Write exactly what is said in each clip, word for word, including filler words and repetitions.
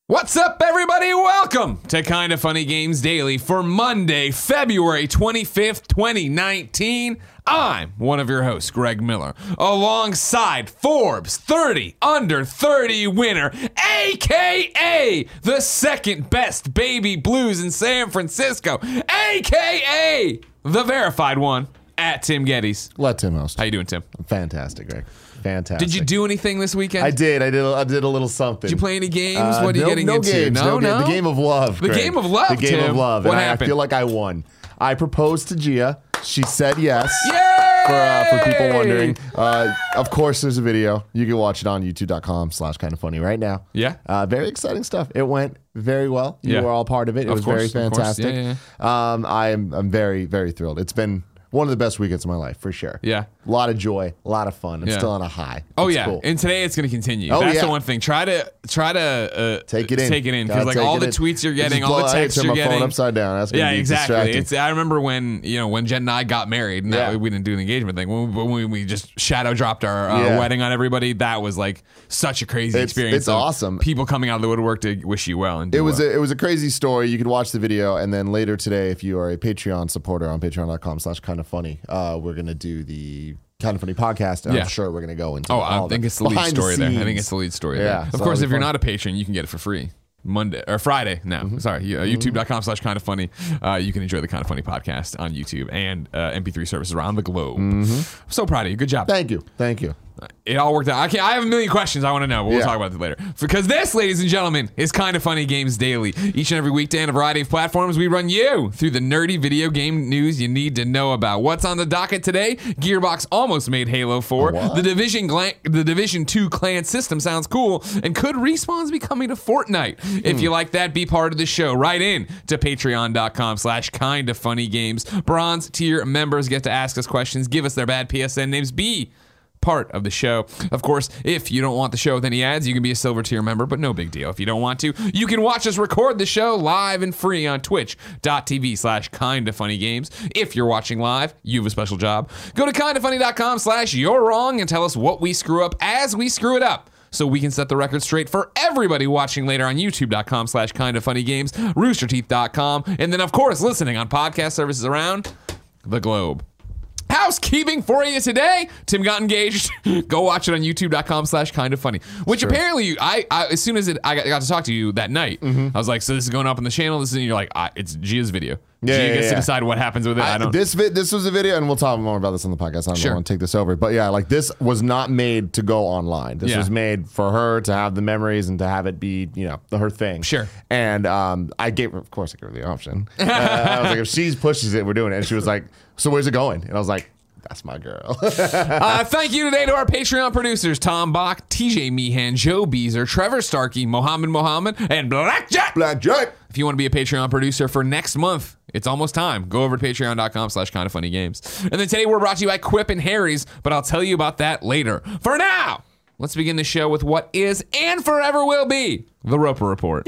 What's up, everybody? Welcome to Kinda Funny Games Daily for Monday, February twenty-fifth, twenty nineteen. I'm one of your hosts, Greg Miller, alongside Forbes thirty under thirty winner, a k a the second best baby blues in San Francisco, a k a the verified one, at Tim Geddes. Let Tim host. How you doing, Tim? Fantastic, Greg. Fantastic. Did you do anything this weekend? I did. I did. A, I did a little something. Did you play any games? Uh, what are you no, getting no into? Games, no, no, no. The game of love. The Greg. game of love. The game Tim. of love. What and happened? I, I feel like I won. I proposed to Gia. She said yes. Yay! For uh, for people wondering, uh, of course, there's a video. You can watch it on YouTube dot com slash Kinda Funny right now. Yeah. Uh, very exciting stuff. It went very well. You Yeah. were all part of it. It Of was course, very of course. fantastic. Yeah, yeah, Um, I am. I'm very very thrilled. It's been one of the best weekends of my life, for sure. Yeah. A lot of joy, a lot of fun. I'm Yeah. still on a high. Oh It's yeah, cool. and today it's going to continue. Oh, That's yeah. the one thing. Try to try to uh, Take it in. Take it in because Gotta like take all it the in. tweets you're Just getting, all the blow- I texts turn you're my phone getting. upside down. That's gonna Yeah, be exactly. distracting. It's I remember when you know when Jen and I got married. And that Yeah. we didn't do an engagement thing. When we, when we just shadow dropped our uh, Yeah. wedding on everybody, that was like such a crazy It's- experience. it's of awesome. People coming out of the woodwork to wish you well. And do It was well. a, it was a crazy story. You could watch the video, and then later today, if you are a Patreon supporter on patreon dot com slash Kinda Funny, uh, we're gonna do the Kinda Funny podcast, and Yeah. I'm sure we're gonna go into. Oh, all I think the it's the lead behind story there. I scenes. think it's the lead story Yeah, there. so Of course, that'll if be you're fun. not a patron, you can get it for free. Monday or Friday now. Mm-hmm. Sorry, uh, YouTube dot com slash Kinda Funny. Uh, you can enjoy the Kinda Funny podcast on YouTube and uh, M P three services around the globe. Mm-hmm. I'm so proud of you. Good job. Thank you, thank you. It all worked out. I can I have a million questions I want to know, but we'll Yeah. talk about that later. Because this, ladies and gentlemen, is Kinda Funny Games Daily. Each and every weekday on a variety of platforms, we run you through the nerdy video game news you need to know about. What's on the docket today? Gearbox almost made Halo four. What? The Division Gla- the Division two clan system sounds cool. And could Respawn's be coming to Fortnite? Hmm. If you like that, be part of the show. Right in to patreon dot com slash Kinda Funny Games. Bronze tier members get to ask us questions, give us their bad P S N names, be part of the show. Of course, if you don't want the show with any ads, you can be a silver tier member, but no big deal. If you don't want to, you can watch us record the show live and free on twitch dot t v slash Kinda Funny Games. If you're watching live, you have a special job. Go to kinda funny dot com slash you're wrong and tell us what we screw up as we screw it up, so we can set the record straight for everybody watching later on youtube dot com slash Kinda Funny Games, rooster teeth dot com, and then of course listening on podcast services around the globe. Housekeeping for you today. Tim got engaged. Go watch it on youtube dot com slash Kinda Funny. Which Sure. apparently, I, I as soon as it, I got, got to talk to you that night, Mm-hmm. I was like, so this is going up on the channel. This is, and you're like, I, it's Gia's video. Yeah, Gia yeah, gets yeah. to decide what happens with it. I, I, don't. this vi- this was a video, and we'll talk more about this on the podcast. I don't Sure. want to take this over, but yeah, like this was not made to go online. This Yeah. was made for her to have the memories and to have it be, you know, her thing. Sure. And um, I gave her, of course, I gave her the option. Uh, I was like, if she pushes it, we're doing it. And she was like, so where's it going? And I was like, that's my girl. Uh, thank you today to our Patreon producers, Tom Bach, T J Meehan, Joe Beezer, Trevor Starkey, Mohammed Mohammed, and Blackjack. Blackjack. If you want to be a Patreon producer for next month, it's almost time. Go over to patreon dot com slash Kinda Funny Games. And then today we're brought to you by Quip and Harry's, but I'll tell you about that later. For now, let's begin the show with what is and forever will be the Roper Report.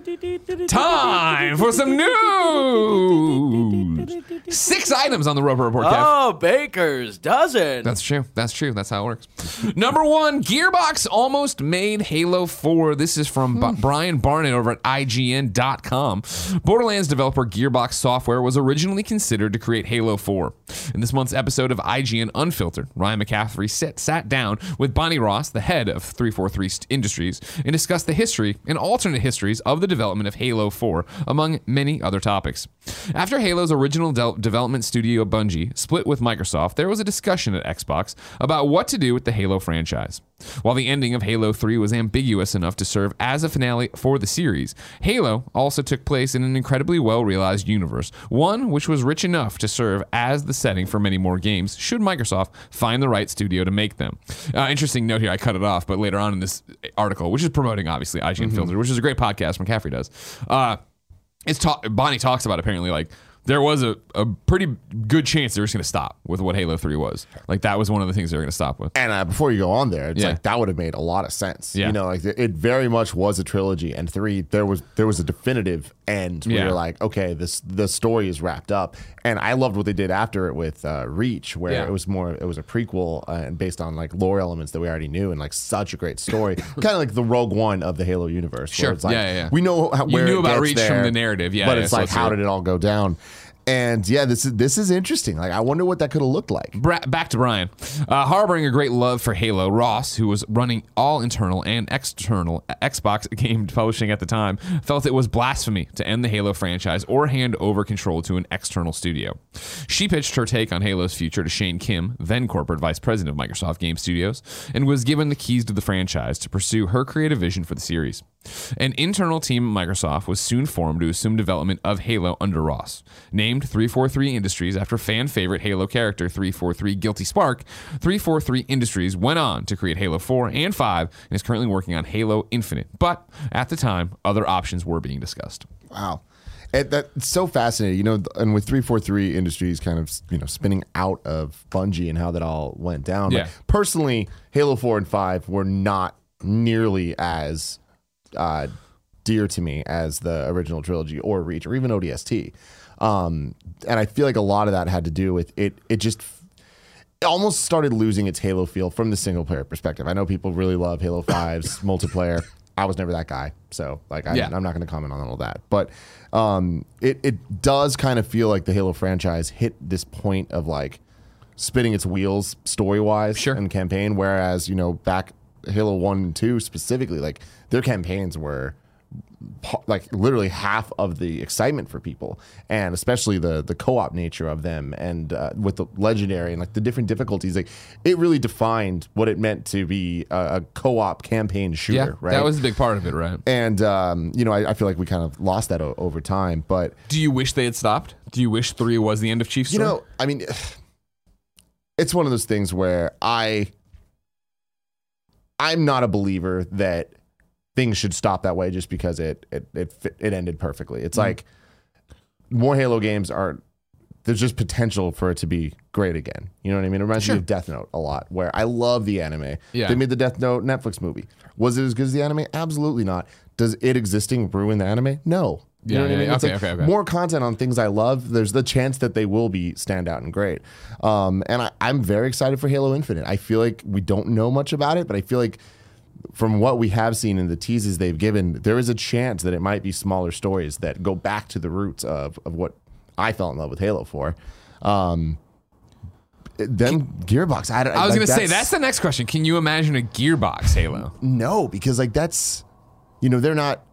Time for some news. Six items on the Roper Report, Kev. Oh, Baker's dozen. That's true. That's true. That's how it works. Number one, Gearbox almost made Halo four. This is from B- Brian Barnett over at I G N dot com. Borderlands developer Gearbox Software was originally considered to create Halo four. In this month's episode of I G N Unfiltered, Ryan McCaffrey sit, sat down with Bonnie Ross, the head of three forty-three Industries, and discussed the history and alternate histories of the development of Halo four, among many other topics. After Halo's original de- development studio Bungie split with Microsoft, there was a discussion at Xbox about what to do with the Halo franchise. While the ending of Halo three was ambiguous enough to serve as a finale for the series, Halo also took place in an incredibly well-realized universe, one which was rich enough to serve as the setting for many more games, should Microsoft find the right studio to make them. Uh, interesting note here, I cut it off, but later on in this article, which is promoting, obviously, I G N Filtered, which is a great podcast McCaffrey does, uh, it's ta- Bonnie talks about apparently like there was a, a pretty good chance they were just going to stop with what Halo three was. Like, that was one of the things they were going to stop with. And uh, before you go on there, it's Yeah. like that would have made a lot of sense. Yeah. You know, like it very much was a trilogy, and three there was there was a definitive end. Where Yeah. you're like, okay, this the story is wrapped up. And I loved what they did after it with uh, Reach, where Yeah. it was more it was a prequel uh, and based on like lore elements that we already knew, and like such a great story, kind of like the Rogue One of the Halo universe. Sure. Where it's like, Yeah, yeah, yeah. we know how, You where knew it about gets Reach there, from the narrative. Yeah, but yeah, it's so like, let's how hear it. did it all go down? And yeah, this is this is interesting. Like, I wonder what that could have looked like. Bra- back to Brian. Uh, harboring a great love for Halo, Ross, who was running all internal and external Xbox game publishing at the time, felt it was blasphemy to end the Halo franchise or hand over control to an external studio. She pitched her take on Halo's future to Shane Kim, then corporate vice president of Microsoft Game Studios, and was given the keys to the franchise to pursue her creative vision for the series. An internal team at Microsoft was soon formed to assume development of Halo under Ross. Named three forty-three Industries after fan favorite Halo character three forty-three Guilty Spark, three forty-three Industries went on to create Halo four and five and is currently working on Halo Infinite. But at the time, other options were being discussed. Wow. It, that's so fascinating, you know, and with three forty-three Industries kind of, you know, spinning out of Bungie and how that all went down. Yeah. Like, personally, Halo four and five were not nearly as uh, dear to me as the original trilogy or Reach or even O D S T. Um, and I feel like a lot of that had to do with it. It just it almost started losing its Halo feel from the single player perspective. I know people really love Halo five's multiplayer. I was never that guy, so like I, Yeah. I'm not going to comment on all that. But um, it it does kind of feel like the Halo franchise hit this point of like spinning its wheels story wise Sure. and campaign. Whereas, you know, back Halo one and two specifically, like their campaigns were like literally half of the excitement for people, and especially the the co-op nature of them, and uh, with the legendary and like the different difficulties, like it really defined what it meant to be a, a co-op campaign shooter. Yeah, right? that was a big part of it, right? And um, you know, I, I feel like we kind of lost that o- over time. But Do you wish they had stopped? Do you wish three was the end of Chief's you story? know, I mean, it's one of those things where I I'm not a believer that things should stop that way just because it it it, fit, it ended perfectly. It's Mm-hmm. like more Halo games are there's just potential for it to be great again. You know what I mean? It reminds Sure. me of Death Note a lot, where I love the anime. Yeah. They made the Death Note Netflix movie. Was it as good as the anime? Absolutely not. Does it existing ruin the anime? No. You Yeah, know what yeah, I mean? yeah. It's Okay, like okay, okay. more content on things I love. There's the chance that they will be stand out and great. Um, and I, I'm very excited for Halo Infinite. I feel like we don't know much about it, but I feel like from what we have seen in the teases they've given, there is a chance that it might be smaller stories that go back to the roots of, of what I fell in love with Halo for. Um, then Gearbox. I, I was like, going to say, that's the next question. Can you imagine a Gearbox Halo? no, because like that's, you know, they're not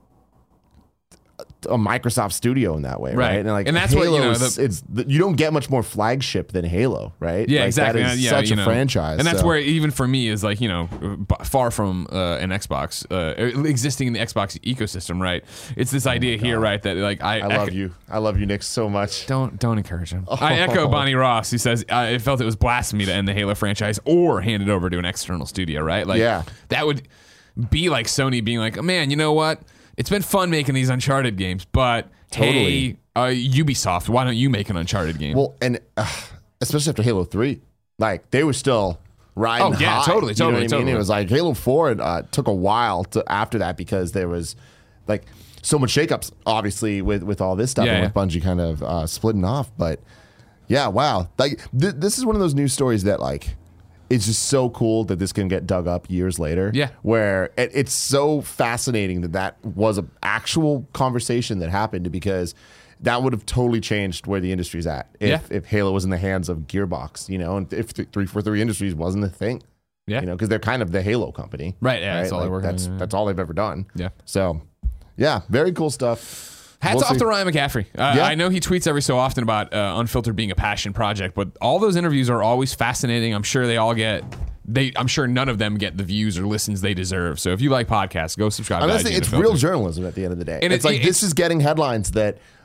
a Microsoft studio in that way, right? Right. And like, And that's what, Halo you know, is- the- it's you don't get much more flagship than Halo, right? Yeah, Like, exactly. That is yeah, such you a know. franchise, and that's so. where even for me is like, you know, b- far from uh, an Xbox uh, existing in the Xbox ecosystem, right? It's this idea here, right, that like I, I love you. I love you, Nick, so much. Don't don't encourage him. I echo Bonnie Ross, who says I felt it was blasphemy to end the Halo franchise or hand it over to an external studio, right? Like, Yeah. that would be like Sony being like, man, you know what? It's been fun making these Uncharted games, but Totally. hey, uh, Ubisoft, why don't you make an Uncharted game? Well, and uh, especially after Halo three, like they were still riding Oh, yeah, high. totally, You know what totally, I mean? totally. It was like Halo four uh, took a while to after that because there was like so much shakeups, obviously, with with all this stuff Yeah, and yeah. with Bungie kind of uh, splitting off. But yeah, wow, like th- this is one of those news stories that like. It's just so cool that this can get dug up years later. Yeah. Where it, it's so fascinating that that was an actual conversation that happened because that would have totally changed where the industry's at if, Yeah. if Halo was in the hands of Gearbox, you know, and if three forty-three Industries wasn't a thing. Yeah. You know, because they're kind of the Halo company. Right, yeah, that's all they work on, That's, yeah, yeah. that's all they've ever done. Yeah. So, yeah, very cool stuff. Hats We'll off see. to Ryan McCaffrey. Uh, Yeah. I know he tweets every so often about uh, Unfiltered being a passion project, but all those interviews are always fascinating. I'm sure they all get. They, I'm sure none of them get the views or listens they deserve. So if you like podcasts, go subscribe. I'm to gonna say I G it's Unfiltered. real journalism at the end of the day. And it's it- like it's- this is getting headlines that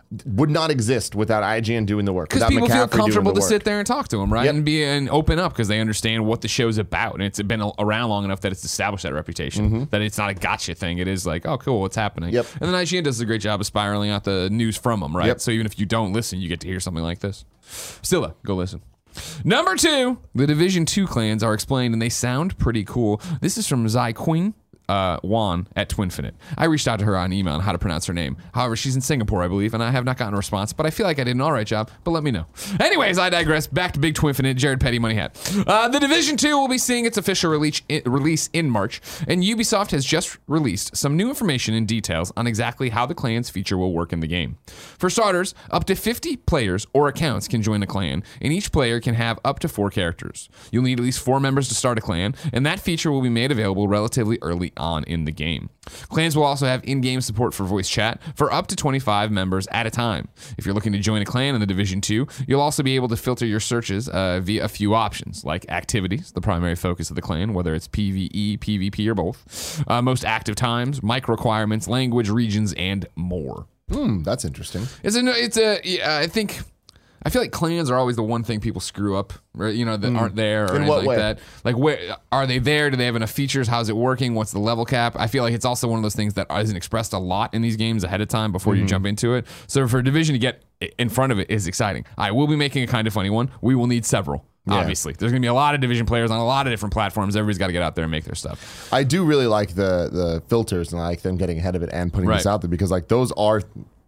would not exist without I G N doing the work. Because Without people feel McCaffrey doing comfortable the to work. sit there and talk to them, right? Yep. And be and open up because they understand what the show's about. And it's been a- around long enough that it's established that reputation, Mm-hmm. that it's not a gotcha thing. It is like, oh, cool, what's happening? Yep. And then I G N does a great job of spiraling out the news from them, right? Yep. So even if you don't listen, you get to hear something like this. Still, though, go listen. Number two, the Division two clans are explained, and they sound pretty cool. This is from Zai Queen. Uh, Juan at Twinfinite. I reached out to her on email on how to pronounce her name. However, she's in Singapore, I believe, and I have not gotten a response, but I feel like I did an all right job, but let me know. Anyways, I digress. Back to Big Twinfinite, Jared Petty Money Hat. Uh, the Division two will be seeing its official release in, release in March, and Ubisoft has just released some new information and details on exactly how the clans feature will work in the game. For starters, up to fifty players or accounts can join a clan, and each player can have up to four characters. You'll need at least four members to start a clan, and that feature will be made available relatively early on in the game. Clans will also have in-game support for voice chat for up to twenty-five members at a time. If you're looking to join a clan in the Division two, you'll also be able to filter your searches uh, via a few options, like activities, the primary focus of the clan, whether it's PvE, PvP, or both, uh, most active times, mic requirements, language, regions, and more. Hmm, that's interesting. It's a, it's a, yeah, I think, I feel like clans are always the one thing people screw up, right? You know, that aren't there or In anything what like way? that. Like, where are they there? Do they have enough features? How's it working? What's the level cap? I feel like it's also one of those things that isn't expressed a lot in these games ahead of time before you jump into it. So for a division to get in front of it is exciting. I will be making a kind of funny one. We will need several. Yeah. Obviously, there's going to be a lot of division players on a lot of different platforms. Everybody's got to get out there and make their stuff. I do really like the the filters and I like them getting ahead of it and putting this Right. out there because like those are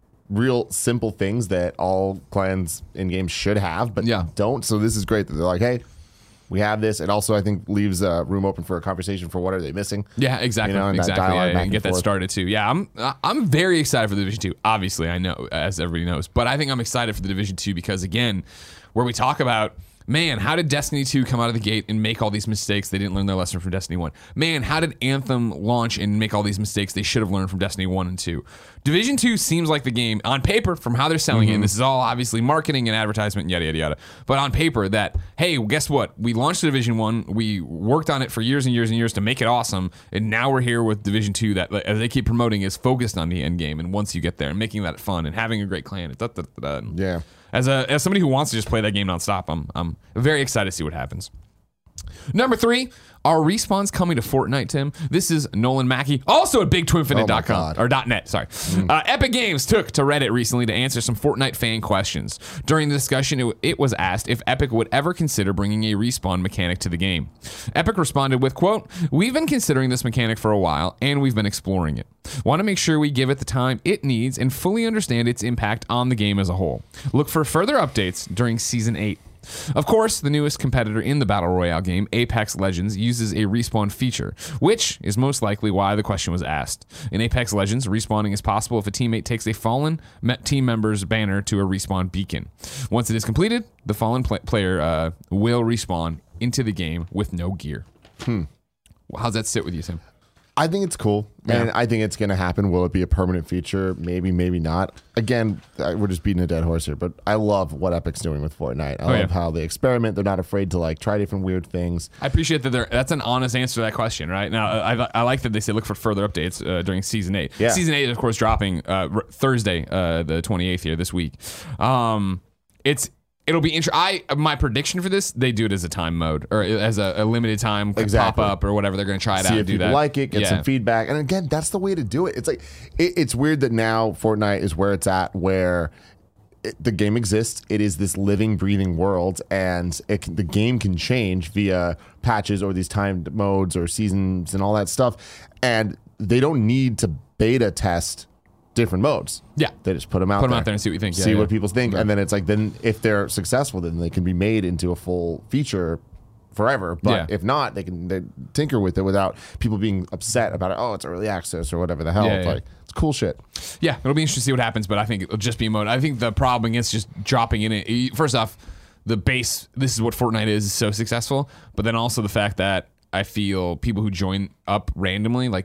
real simple things that all clans in games should have, but Yeah. don't. So this is great that they're like, hey, we have this. It also I think leaves uh, room open for a conversation for what are they missing. Yeah, exactly, You know, and that exactly, dialogue yeah, back and and get that forth. started too. Yeah, I'm I'm very excited for the Division Two. Obviously, I know, as everybody knows, but I think I'm excited for the Division Two because again, where we talk about. Man, how did Destiny two come out of the gate and make all these mistakes? They didn't learn their lesson from Destiny one. Man, how did Anthem launch and make all these mistakes they should have learned from Destiny one and two? Division two seems like the game, on paper, from how they're selling it, and this is all obviously marketing and advertisement, yada, yada, yada. But on paper, that, hey, guess what? We launched the Division one, we worked on it for years and years and years to make it awesome, and now we're here with Division two that, as they keep promoting, is focused on the end game, and once you get there, and making that fun, and having a great clan. Da, da, da, da. Yeah. As a as somebody who wants to just play that game nonstop, I'm I'm very excited to see what happens. Number three, are respawns coming to Fortnite, Tim? This is Nolan Mackey, also at big twinfinite dot com, Oh my God. or .net, sorry. Uh, Epic Games took to Reddit recently to answer some Fortnite fan questions. During the discussion, it, it was asked if Epic would ever consider bringing a respawn mechanic to the game. Epic responded with, quote, "We've been considering this mechanic for a while, and we've been exploring it. Want to make sure we give it the time it needs and fully understand its impact on the game as a whole. Look for further updates during Season eight. Of course, the newest competitor in the Battle Royale game, Apex Legends, uses a respawn feature, which is most likely why the question was asked. In Apex Legends, respawning is possible if a teammate takes a fallen me- team member's banner to a respawn beacon. Once it is completed, the fallen pl- player uh, will respawn into the game with no gear." Hmm. How's that sit with you, Tim? I think it's cool, Yeah. and I think it's going to happen. Will it be a permanent feature? Maybe, maybe not. Again, I- we're just beating a dead horse here, but I love what Epic's doing with Fortnite. I Oh, love yeah. how they experiment. They're not afraid to like try different weird things. I appreciate that. They're, that's an honest answer to that question, right? Now, I, I like that they say look for further updates uh, during season eight. Yeah. Season eight, is, of course, dropping uh, r- Thursday, uh, the twenty-eighth here this week. Um, it's it'll be interesting. I my prediction for this, they do it as a time mode or as a, a limited time Exactly. pop up or whatever. They're going to try it out See and if do people that. like it, get Yeah. some feedback, and again, that's the way to do it. It's like it, it's weird that now Fortnite is where it's at, where it, the game exists. It is this living, breathing world, and it can, the game can change via patches or these timed modes or seasons and all that stuff, and they don't need to beta test different modes. Yeah. They just put them out Put 'em there. out there and see what you think. Yeah, see yeah. what people think, and then it's like then if they're successful, then they can be made into a full feature forever. But Yeah. if not, they can they tinker with it without people being upset about it. Oh, it's early access or whatever the hell. Yeah, it's yeah. like it's cool shit. Yeah, it'll be interesting to see what happens, but I think it'll just be a mode. I think the problem is just dropping in it. First off, the base, this is what Fortnite is, is so successful, but then also the fact that I feel people who join up randomly, like,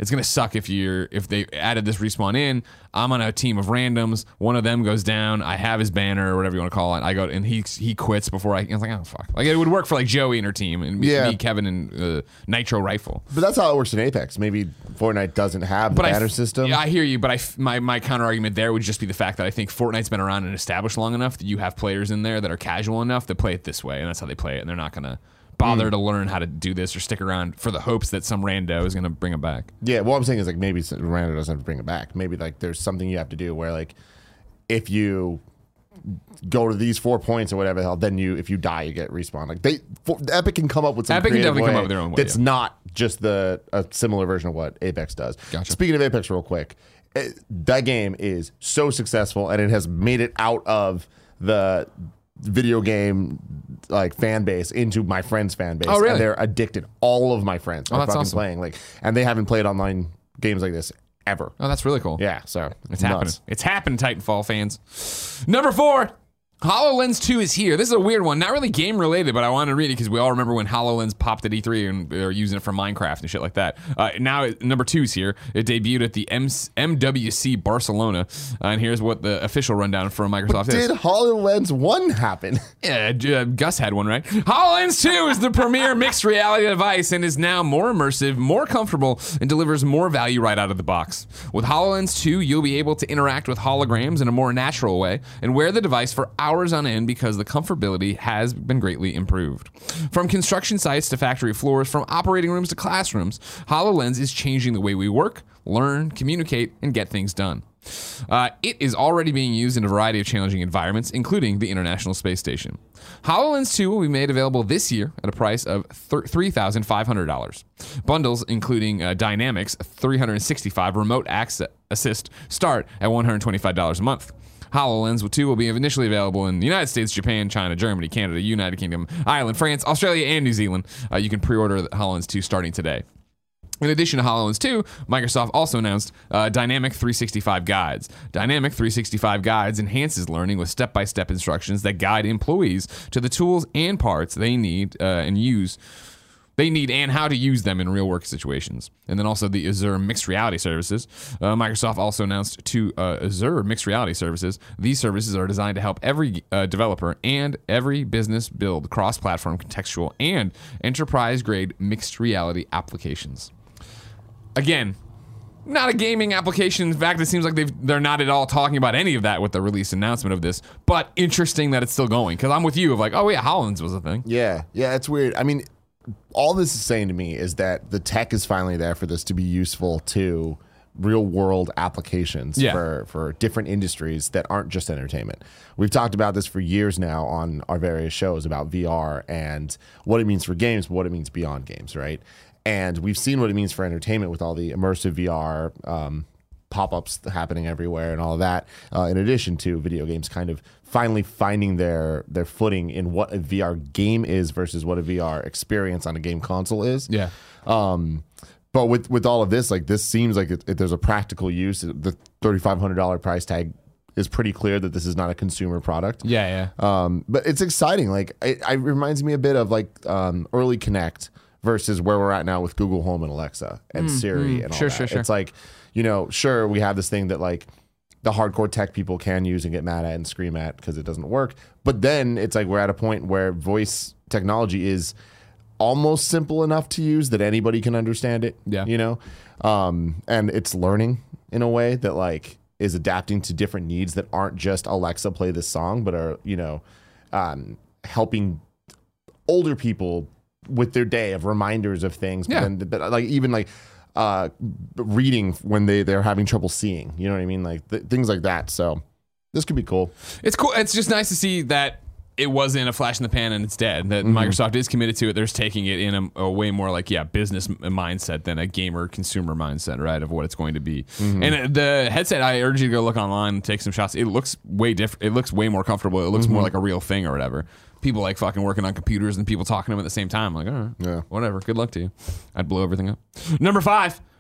it's gonna suck if you're if they added this respawn in. I'm on a team of randoms. One of them goes down. I have his banner or whatever you want to call it. I go and he he quits before I. I was like, oh fuck. Like it would work for like Joey and her team and Yeah. me, Kevin, and uh, Nitro Rifle. But that's how it works in Apex. Maybe Fortnite doesn't have the But I banner f- system. Yeah, I hear you, but I f- my my counter argument there would just be the fact that I think Fortnite's been around and established long enough that you have players in there that are casual enough that play it this way, and that's how they play it, and they're not gonna bother to learn how to do this or stick around for the hopes that some rando is gonna bring it back. Yeah, what I'm saying is like maybe Random doesn't have to bring it back. Maybe like there's something you have to do where like if you go to these four points or whatever the hell, then you if you die you get respawn. Like they for, Epic can come up with some Epic can creative definitely come way up with their own way, That's yeah. not just the a similar version of what Apex does. Gotcha. Speaking of Apex, real quick, it, that game is so successful and it has made it out of the video game like fan base into my friends' fan base. Oh, really? And they're addicted. All of my friends Oh, are that's fucking awesome. playing like, and they haven't played online games like this ever. Oh, that's really cool. Yeah, so It's happening. It's happening, Titanfall fans. Number four, HoloLens two is here. This is a weird one. Not really game related, but I wanted to read it because we all remember when HoloLens popped at E three and they were using it for Minecraft and shit like that. Uh, now, it, number two is here. It debuted at the M- MWC Barcelona. Uh, and here's what the official rundown from Microsoft is. Did HoloLens one happen? Yeah, uh, Gus had one, right? HoloLens two is the premier mixed reality device and is now more immersive, more comfortable, and delivers more value right out of the box. With HoloLens two, you'll be able to interact with holograms in a more natural way and wear the device for hours on end because the comfortability has been greatly improved. From construction sites to factory floors, from operating rooms to classrooms, HoloLens is changing the way we work, learn, communicate, and get things done. Uh, it is already being used in a variety of challenging environments, including the International Space Station. HoloLens two will be made available this year at a price of three thousand five hundred dollars. Bundles, including uh, Dynamics three sixty-five Remote Access Assist, start at one hundred twenty-five dollars a month. HoloLens two will be initially available in the United States, Japan, China, Germany, Canada, United Kingdom, Ireland, France, Australia, and New Zealand. Uh, you can pre-order HoloLens two starting today. In addition to HoloLens two, Microsoft also announced uh, Dynamic three sixty-five Guides. Dynamic three sixty-five Guides enhances learning with step-by-step instructions that guide employees to the tools and parts they need uh, and use. They need and how to use them in real work situations. And then also the Azure Mixed Reality Services. Uh, Microsoft also announced two uh, Azure Mixed Reality Services. These services are designed to help every uh, developer and every business build cross-platform, contextual, and enterprise-grade mixed reality applications. Again, not a gaming application. In fact, it seems like they've, they're not at all talking about any of that with the release announcement of this. But interesting that it's still going. Because I'm with you of like, oh yeah, HoloLens was a thing. Yeah, yeah, it's weird. I mean, all this is saying to me is that the tech is finally there for this to be useful to real world applications Yeah. for, for different industries that aren't just entertainment. We've talked about this for years now on our various shows about V R and what it means for games, but what it means beyond games, right? And we've seen what it means for entertainment with all the immersive V R um, pop-ups happening everywhere and all of that, uh, in addition to video games kind of finally finding their their footing in what a V R game is versus what a V R experience on a game console is. Yeah. Um, but with, with all of this, like this seems like it, it, there's a practical use. The thirty-five hundred dollars price tag is pretty clear that this is not a consumer product. Yeah, yeah. Um, but it's exciting. Like it, it reminds me a bit of like um, early Connect versus where we're at now with Google Home and Alexa and Siri and all Sure, that. sure, sure. It's like, you know, sure, we have this thing that like the hardcore tech people can use and get mad at and scream at because it doesn't work. But then it's like we're at a point where voice technology is almost simple enough to use that anybody can understand it. Yeah. You know? Um, and it's learning in a way that like is adapting to different needs that aren't just Alexa play this song, but are, you know, um, helping older people with their day of reminders of things. But Yeah. then, but like even like uh, reading when they, they're having trouble seeing, you know what I mean? Like th- things like that. So this could be cool. It's cool. It's just nice to see that it wasn't a flash in the pan and it's dead. That Mm-hmm. Microsoft is committed to it. They're taking it in a, a way more like, yeah, business m- mindset than a gamer consumer mindset, right? Of what it's going to be. Mm-hmm. And uh, the headset, I urge you to go look online and take some shots. It looks way different. It looks way more comfortable. It looks Mm-hmm. more like a real thing or whatever. People like fucking working on computers and people talking to them at the same time. Like, all right, Yeah. whatever. Good luck to you. I'd blow everything up. Number five,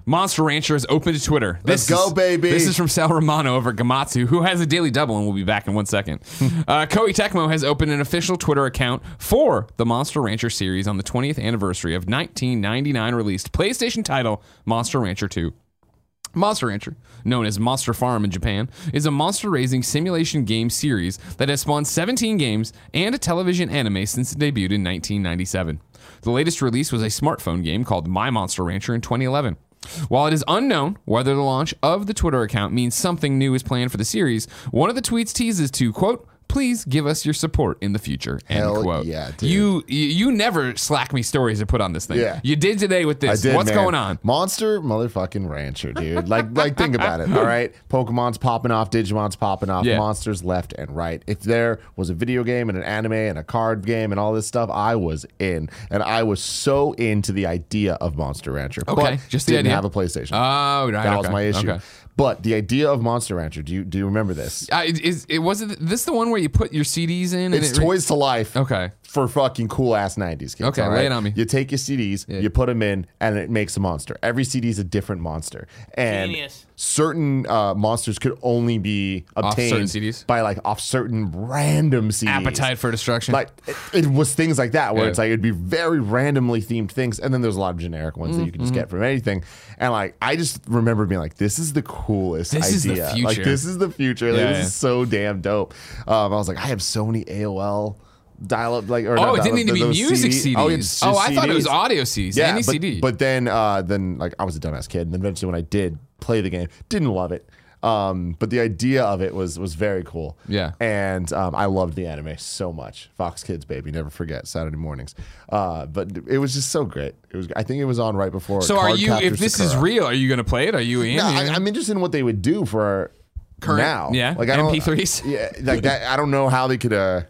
Monster Rancher is open to Twitter. Let's This go, is, baby. This is from Sal Romano over at Gamatsu, who has a daily double, and we'll be back in one second. uh, Koei Tecmo has opened an official Twitter account for the Monster Rancher series on the twentieth anniversary of nineteen ninety-nine released PlayStation title Monster Rancher two. Monster Rancher, known as Monster Farm in Japan, is a monster-raising simulation game series that has spawned seventeen games and a television anime since it debuted in nineteen ninety-seven. The latest release was a smartphone game called My Monster Rancher in twenty eleven. While it is unknown whether the launch of the Twitter account means something new is planned for the series, one of the tweets teases to, quote, please give us your support in the future, end Hell quote. yeah, dude. You, you you never slack me stories to put on this thing. Yeah. You did today with I this. did, What's man. going on? Monster motherfucking Rancher, dude. Like, like think about it. All right, Pokemon's popping off, Digimon's popping off, Yeah. monsters left and right. If there was a video game and an anime and a card game and all this stuff, I was in, and I was so into the idea of Monster Rancher. Okay, but just the didn't idea. have a PlayStation. Oh, right. that was okay, my issue. okay. But the idea of Monster Rancher, do you do you remember this? Uh, is it was it this the one where you put your C Ds in? It's and it re- Toys to Life. Okay. For fucking cool ass nineties kids. Okay, all lay right? it on me. You take your C Ds, you put them in, and it makes a monster. Every C D is a different monster, and Genius. certain uh, monsters could only be obtained certain C Ds? by like off certain random C Ds. Appetite for Destruction. Like it, it was things like that where Yeah. it's like it'd be very randomly themed things, and then there's a lot of generic ones that you can just Mm-hmm. get from anything. And like I just remember being like, "This is the coolest This is the idea. future. Like this is the future. Like, Yeah, this yeah. is so damn dope." Um, I was like, I have so many A O L dial up like or oh, not it didn't dial-up, need to be those music C C Ds. Oh, it's just oh, I thought it was C Ds. audio C Ds. Yeah, Any but, C D. but then uh, then like I was a dumbass kid, and then eventually when I did play the game, didn't love it. Um, but the idea of it was was very cool. Yeah. And um, I loved the anime so much. Fox Kids, baby, never forget Saturday mornings. Uh, but it was just so great. It was. I think it was on right before. so are Card you? Captor If this is Sakura. real, are you going to play it? Are you in? No, Are you- I, I'm interested in what they would do for our Current- now. yeah, like I don't, M P threes? Yeah, like that. I don't know how they could uh,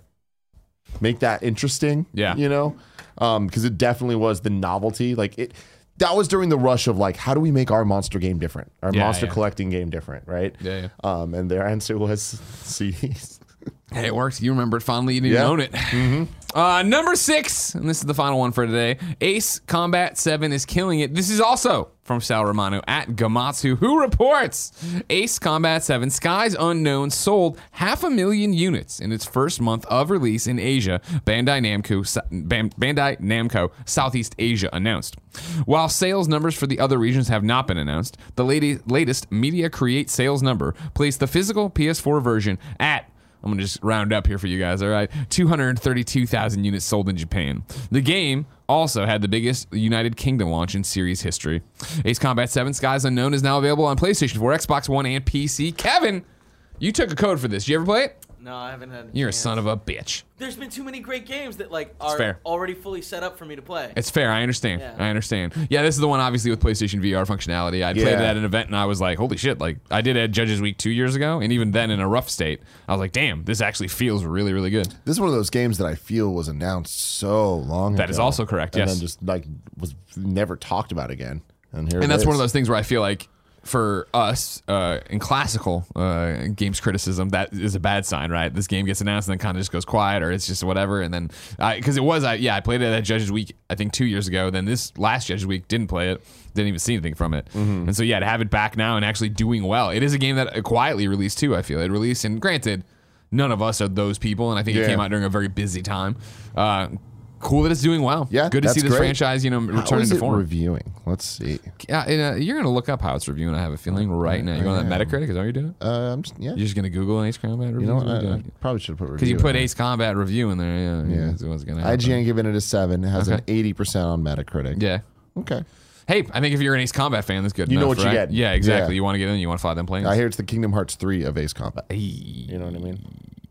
make that interesting. Yeah. you know, because it definitely was the novelty. Like it. That was during the rush of like, how do we make our monster game different, our Yeah, monster yeah. collecting game different, right? Yeah, Um, and their answer was C Ds. Hey, it works. You remember it fondly. You didn't Yeah. own it. Mm-hmm. Uh, number six, and this is the final one for today. Ace Combat seven is killing it. This is also from Sal Romano at Gamatsu, who reports Ace Combat seven Skies Unknown sold half a million units in its first month of release in Asia, Bandai Namco, Ban- Bandai Namco Southeast Asia announced. While sales numbers for the other regions have not been announced, the lati- latest Media Create sales number placed the physical P S four version at, I'm going to just round up here for you guys, all right? two hundred thirty-two thousand units sold in Japan. The game also had the biggest United Kingdom launch in series history. Ace Combat seven Skies Unknown is now available on PlayStation four, Xbox One, and P C. Kevin, you took a code for this. Did you ever play it? No, I haven't had. You're a chance. son of a bitch. There's been too many great games that like are fair. already fully set up for me to play. It's fair. I understand. Yeah. I understand. Yeah, this is the one obviously with PlayStation V R functionality. I played it Yeah. at an event and I was like, holy shit. Like, I did it at Judges Week two years ago. And even then, in a rough state, I was like, damn, this actually feels really, really good. This is one of those games that I feel was announced so long ago. That is also correct, and yes. then just like was never talked about again. And here, And it that's is. one of those things where I feel like for us uh, in classical uh, games criticism, that is a bad sign, right? This game gets announced and then kind of just goes quiet, or it's just whatever. And then because it was, I, yeah, I played it at Judges Week, I think two years ago. Then this last Judges Week didn't play it, didn't even see anything from it. Mm-hmm. And so yeah, to have it back now and actually doing well, it is a game that quietly released too. I feel it released, and granted, none of us are those people, and I think it Yeah. came out during a very busy time. Uh, Cool that it's doing well. Yeah, good to that's see this great. franchise, you know, How returning is to it form. reviewing? Let's see. Yeah, and, uh, you're gonna look up how it's reviewing. I have a feeling right now. You're going to that Metacritic? Is that what you're doing? Uh, I'm just, yeah. You're just gonna Google Ace Combat review? You know what? I, I probably should have put review. Because you put in there. Ace Combat review in there. Yeah, Yeah. yeah. What's gonna I happen? G N giving it a seven. It has an Okay. eighty percent on Metacritic. Yeah. Okay. Hey, I think if you're an Ace Combat fan, that's good. You know enough, what you right? get. Yeah, exactly. Yeah. You want to get in. You want to follow them playing. I hear it's the Kingdom Hearts three of Ace Combat. Hey. You know what I mean?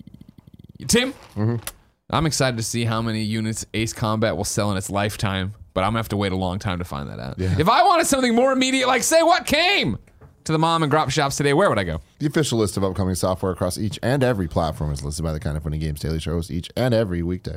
Tim, Mm-hmm. I'm excited to see how many units Ace Combat will sell in its lifetime, but I'm gonna have to wait a long time to find that out. Yeah. If I wanted something more immediate, like say what came to the mom and grop shops today, where would I go? The official list of upcoming software across each and every platform is listed by the Kind of Funny Games Daily Shows each and every weekday.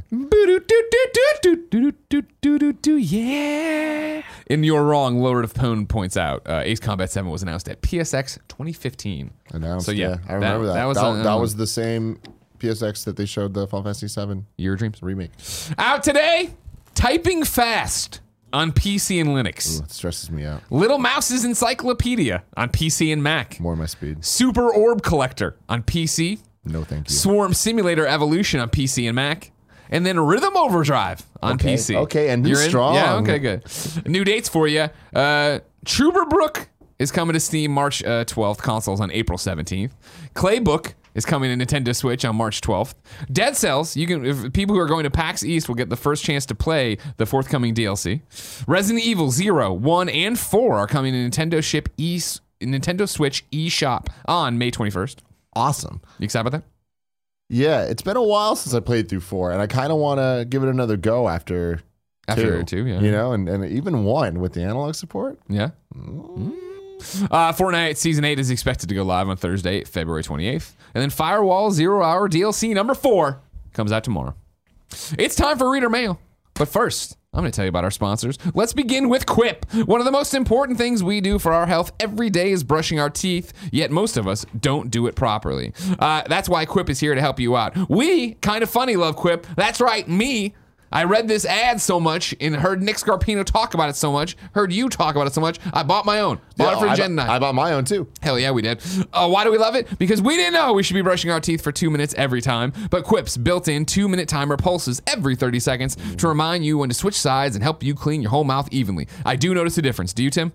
Yeah. And you're wrong, Lord of Pone points out. Uh, Ace Combat seven was announced at P S X twenty fifteen. Announced. So, yeah, I remember that. that That was, was, that, uh, was the same P S X that they showed the Final Fantasy seven Your dreams. remake. Out today, Typing Fast on P C and Linux. Ooh, it stresses me out. Little Mouse's Encyclopedia on P C and Mac. More my speed. Super Orb Collector on P C. No, thank you. Swarm Simulator Evolution on P C and Mac. And then Rhythm Overdrive on Okay, P C. okay, and You're in? strong. Yeah, okay, good. New dates for you. Uh, Truberbrook is coming to Steam March uh, twelfth. Consoles on April seventeenth. Claybook is coming to Nintendo Switch on March twelfth. Dead Cells, you can if people who are going to PAX East will get the first chance to play the forthcoming D L C. Resident Evil zero, one, and four are coming to Nintendo Ship e- Nintendo Switch eShop on May twenty-first. Awesome. You excited about that? Yeah, it's been a while since I played through four, and I kind of want to give it another go after After two, two, yeah. You know, and, and even one with the analog support. Yeah. Mm. Uh, Fortnite Season eight is expected to go live on Thursday, February twenty-eighth. And then Firewall Zero Hour D L C number four comes out tomorrow. It's time for Reader Mail. But first, I'm going to tell you about our sponsors. Let's begin with Quip. One of the most important things we do for our health every day is brushing our teeth, yet most of us don't do it properly. Uh, that's why Quip is here to help you out. We, kind of funny, love Quip. That's right, me. I read this ad so much and heard Nick Scarpino talk about it so much, heard you talk about it so much, I bought my own. Bought Yeah, it for I, Gen bu- nine. I bought my own too. Hell yeah, we did. Uh, why do we love it? Because we didn't know we should be brushing our teeth for two minutes every time. But Quip's built-in two-minute timer pulses every thirty seconds to remind you when to switch sides and help you clean your whole mouth evenly. I do notice a difference. Do you, Tim?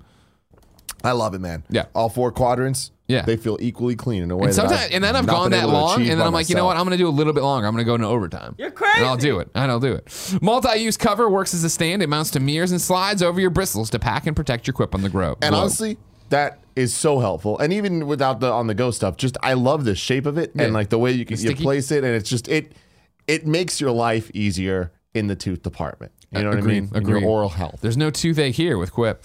I love it, man. Yeah. All four quadrants. Yeah. They feel equally clean in a way. And that sometimes, I've and then I've not gone been that able to long, achieve and then by I'm like, you know what? myself. I'm going to do a little bit longer. I'm going to go into overtime. You're crazy. And I'll do it. And I'll do it. Multi-use cover works as a stand. It mounts to mirrors and slides over your bristles to pack and protect your Quip on the grow. And globe. honestly, that is so helpful. And even without the on the go stuff, just I love the shape of it Yeah. and like the way you can It's you sticky. place it, and it's just it it makes your life easier in the tooth department. You know what Agreed, I mean? In agreed. your oral health. There's no toothache here with Quip.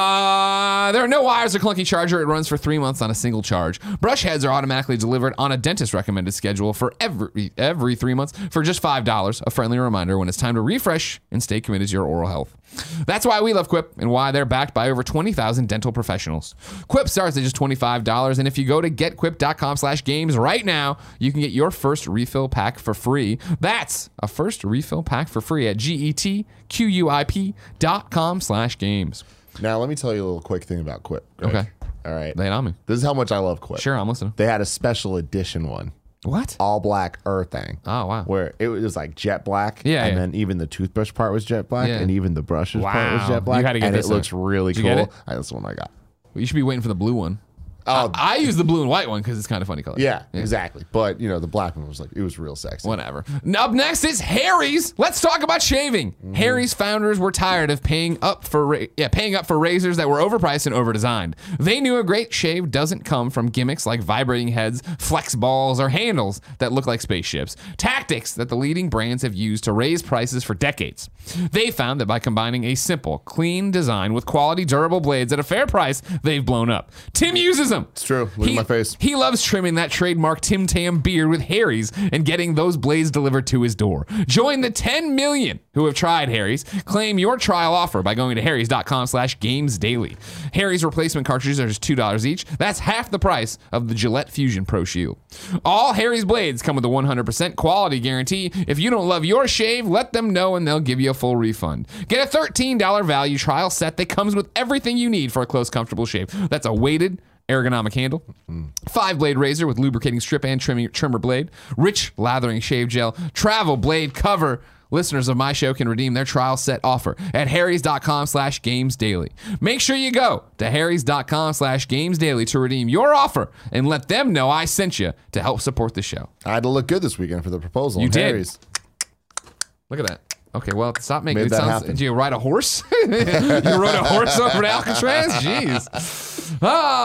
Uh, there are no wires or clunky charger. It runs for three months on a single charge. Brush heads are automatically delivered on a dentist recommended schedule for every every three months for just five dollars. A friendly reminder when it's time to refresh and stay committed to your oral health. That's why we love Quip and why they're backed by over twenty thousand dental professionals. Quip starts at just twenty-five dollars, and if you go to getquip.com slash games right now, you can get your first refill pack for free. That's a first refill pack for free at G-E-T-Q-U-I-P dot com slash games. Now let me tell you a little quick thing about Quip. Greg. Okay. All right. Lay it on me. This is how much I love Quip. Sure, I'm listening. They had a special edition one. What? All black Earth thing. Oh, wow. Where it was like jet black. Yeah, And yeah. then even the toothbrush part was jet black. Yeah. And even the brushes part was Wow. jet black. You had to get and this it one. looks really Did you cool. get it? All right, that's the one I got. You should be waiting for the blue one. Oh, I use the blue and white one because it's kind of funny color. yeah, exactly. But you know, the black one was like it was real sexy. Whatever. Up next is Harry's. Let's talk about shaving. Mm-hmm. Harry's founders were tired of paying up for ra- yeah, paying up for razors that were overpriced and overdesigned. They knew a great shave doesn't come from gimmicks like vibrating heads, flex balls, or handles that look like spaceships. Tactics that the leading brands have used to raise prices for decades. They found that by combining a simple, clean design with quality, durable blades at a fair price, they've blown up. Tim uses them. It's true. Look He- at my face. He loves trimming that trademark Tim Tam beard with Harry's and getting those blades delivered to his door. Join the ten million who have tried Harry's. Claim your trial offer by going to harrys.com slash games daily. Harry's replacement cartridges are just two dollars each. That's half the price of the Gillette Fusion Pro Shield. All Harry's blades come with a one hundred percent quality guarantee. If you don't love your shave, let them know and they'll give you a full refund. Get a thirteen dollars value trial set that comes with everything you need for a close, comfortable shave. That's a weighted ergonomic handle, five blade razor with lubricating strip and trimming, trimmer blade, rich lathering shave gel, travel blade cover. Listeners of my show can redeem their trial set offer at harrys.com slash games daily. Make sure you go to harrys.com slash games daily to redeem your offer and let them know I sent you to help support the show. I had to look good this weekend for the proposal. You on did. Harry's. Look at that. Okay, well, stop making Made it that sound. happen. Did you ride a horse? you rode a horse over to Alcatraz? Jeez.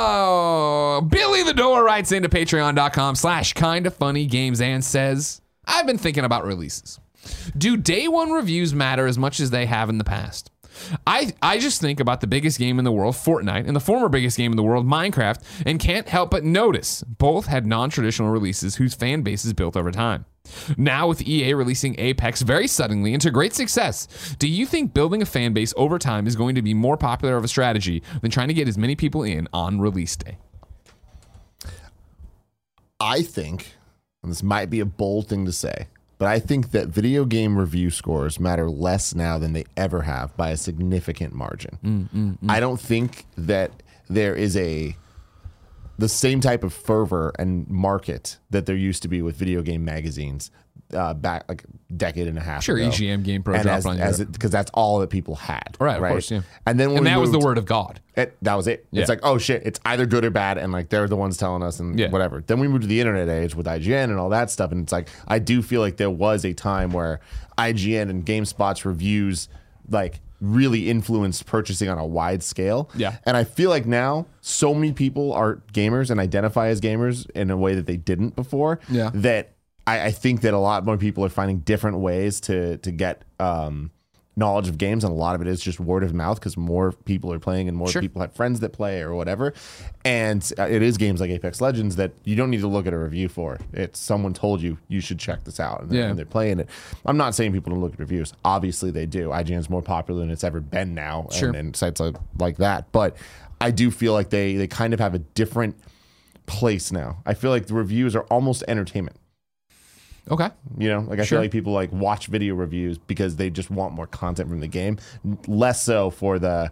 Oh, Billy the Door writes into patreon.com slash kind of funny games and says, I've been thinking about releases. Do day one reviews matter as much as they have in the past? I, I just think about the biggest game in the world, Fortnite, and the former biggest game in the world, Minecraft, and can't help but notice both had non-traditional releases whose fan base is built over time. Now with E A releasing Apex very suddenly into great success, do you think building a fan base over time is going to be more popular of a strategy than trying to get as many people in on release day? I think, and this might be a bold thing to say, but I think that video game review scores matter less now than they ever have by a significant margin. Mm, mm, mm. I don't think that there is a the same type of fervor and market that there used to be with video game magazines uh, back like a decade and a half Sure, ago. E G M, Game Pro, and drop as, on as your- it because that's all that people had. Right, of course, yeah. And then when And we that was the moved- word of God. It, that was it. Yeah. It's like, oh shit, it's either good or bad, and like they're the ones telling us and Yeah. whatever. Then we moved to the internet age with I G N and all that stuff, and it's like I do feel like there was a time where I G N and GameSpot's reviews like really influenced purchasing on a wide scale. Yeah. And I feel like now so many people are gamers and identify as gamers in a way that they didn't before. Yeah. That I, I think that a lot more people are finding different ways to to get um knowledge of games, and a lot of it is just word of mouth because more people are playing and more Sure. people have friends that play or whatever. And uh, it is games like Apex Legends that you don't need to look at a review for. It's someone told you you should check this out, and, they're, Yeah. and they're playing it. I'm not saying people don't look at reviews. Obviously they do. I G N is more popular than it's ever been now, Sure. and, and sites like, like that. But I do feel like they they kind of have a different place now. I feel like the reviews are almost entertainment. Okay. You know, like I Sure. feel like people like watch video reviews because they just want more content from the game, less so for the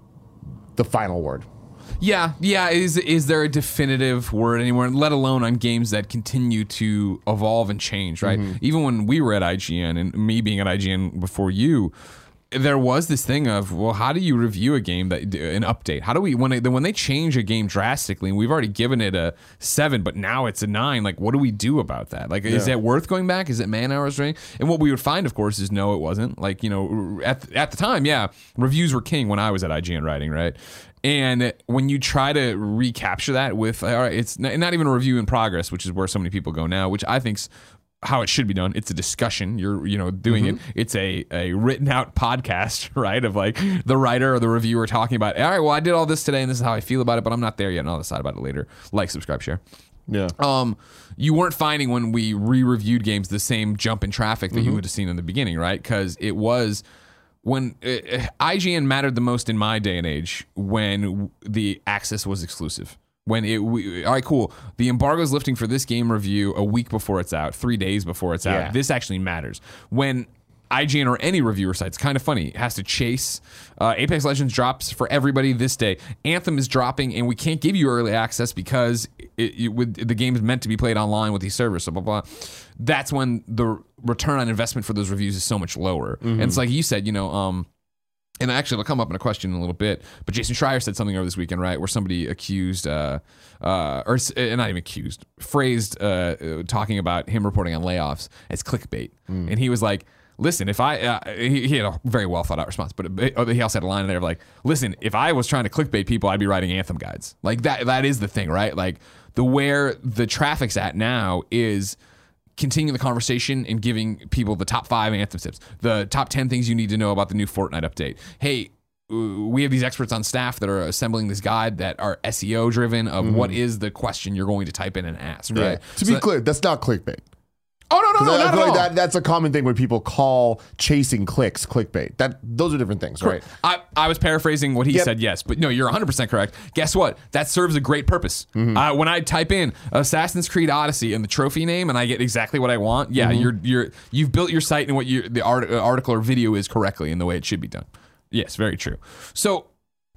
the final word. Yeah, yeah. Is is there a definitive word anywhere? Let alone on games that continue to evolve and change, right? Mm-hmm. Even when we were at I G N, and me being at I G N before you, there was this thing of, well, how do you review a game that an update? How do we when they, when they change a game drastically? And we've already given it a seven, but now it's a nine. Like, what do we do about that? Like, is Yeah. that worth going back? Is it man hours rating? And what we would find, of course, is no, it wasn't. Like, you know, at at the time, yeah, reviews were king when I was at I G N writing, right? And when you try to recapture that with, all right, it's not, not even a review in progress, which is where so many people go now, which I think's how it should be done. It's a discussion. You're, you know, doing it. It's a, a written out podcast, right? Of like the writer or the reviewer talking about, all right, well, I did all this today and this is how I feel about it, but I'm not there yet. And I'll decide about it later. Like, subscribe, share. Yeah. Um, you weren't finding when we re-reviewed games the same jump in traffic that you would have seen in the beginning, right? Because it was when uh, I G N mattered the most in my day and age when the access was exclusive. When it, we, all right, cool. The embargo's lifting for this game review a week before it's out, three days before it's out. Yeah. This actually matters. When I G N or any reviewer site, it's kind of funny, has to chase. Uh, Apex Legends drops for everybody this day. Anthem is dropping, and we can't give you early access because it, it, with, the game is meant to be played online with these servers, so blah, blah, blah. That's when the return on investment for those reviews is so much lower. And it's like you said, you know, um, and actually, it'll come up in a question in a little bit. But Jason Schreier said something over this weekend, right, where somebody accused, uh, uh, or uh, not even accused, phrased uh, uh, talking about him reporting on layoffs as clickbait, Mm. and he was like, "Listen, if I," uh, he, he had a very well thought out response, but it, he also had a line in there of like, "Listen, if I was trying to clickbait people, I'd be writing Anthem guides." Like that. That is the thing, right? Like the where the traffic's at now is continuing the conversation and giving people the top five Anthem tips, the top ten things you need to know about the new Fortnite update. Hey, uh, we have these experts on staff that are assembling this guide that are S E O driven of what is the question you're going to type in and ask, right? Yeah. To So be that- clear, that's not clickbait. oh no, no, no, I not feel at like all. that, that's a common thing when people call chasing clicks clickbait. That those are different things, right? I, I was paraphrasing what he Yep. said, yes, but no, you're one hundred percent correct. Guess what? That serves a great purpose. Mm-hmm. Uh, when I type in Assassin's Creed Odyssey and the trophy name, and I get exactly what I want, yeah, Mm-hmm. you're you're you've built your site and what you the art, uh, article or video is correctly in the way it should be done. Yes, very true. So,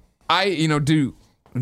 I you know do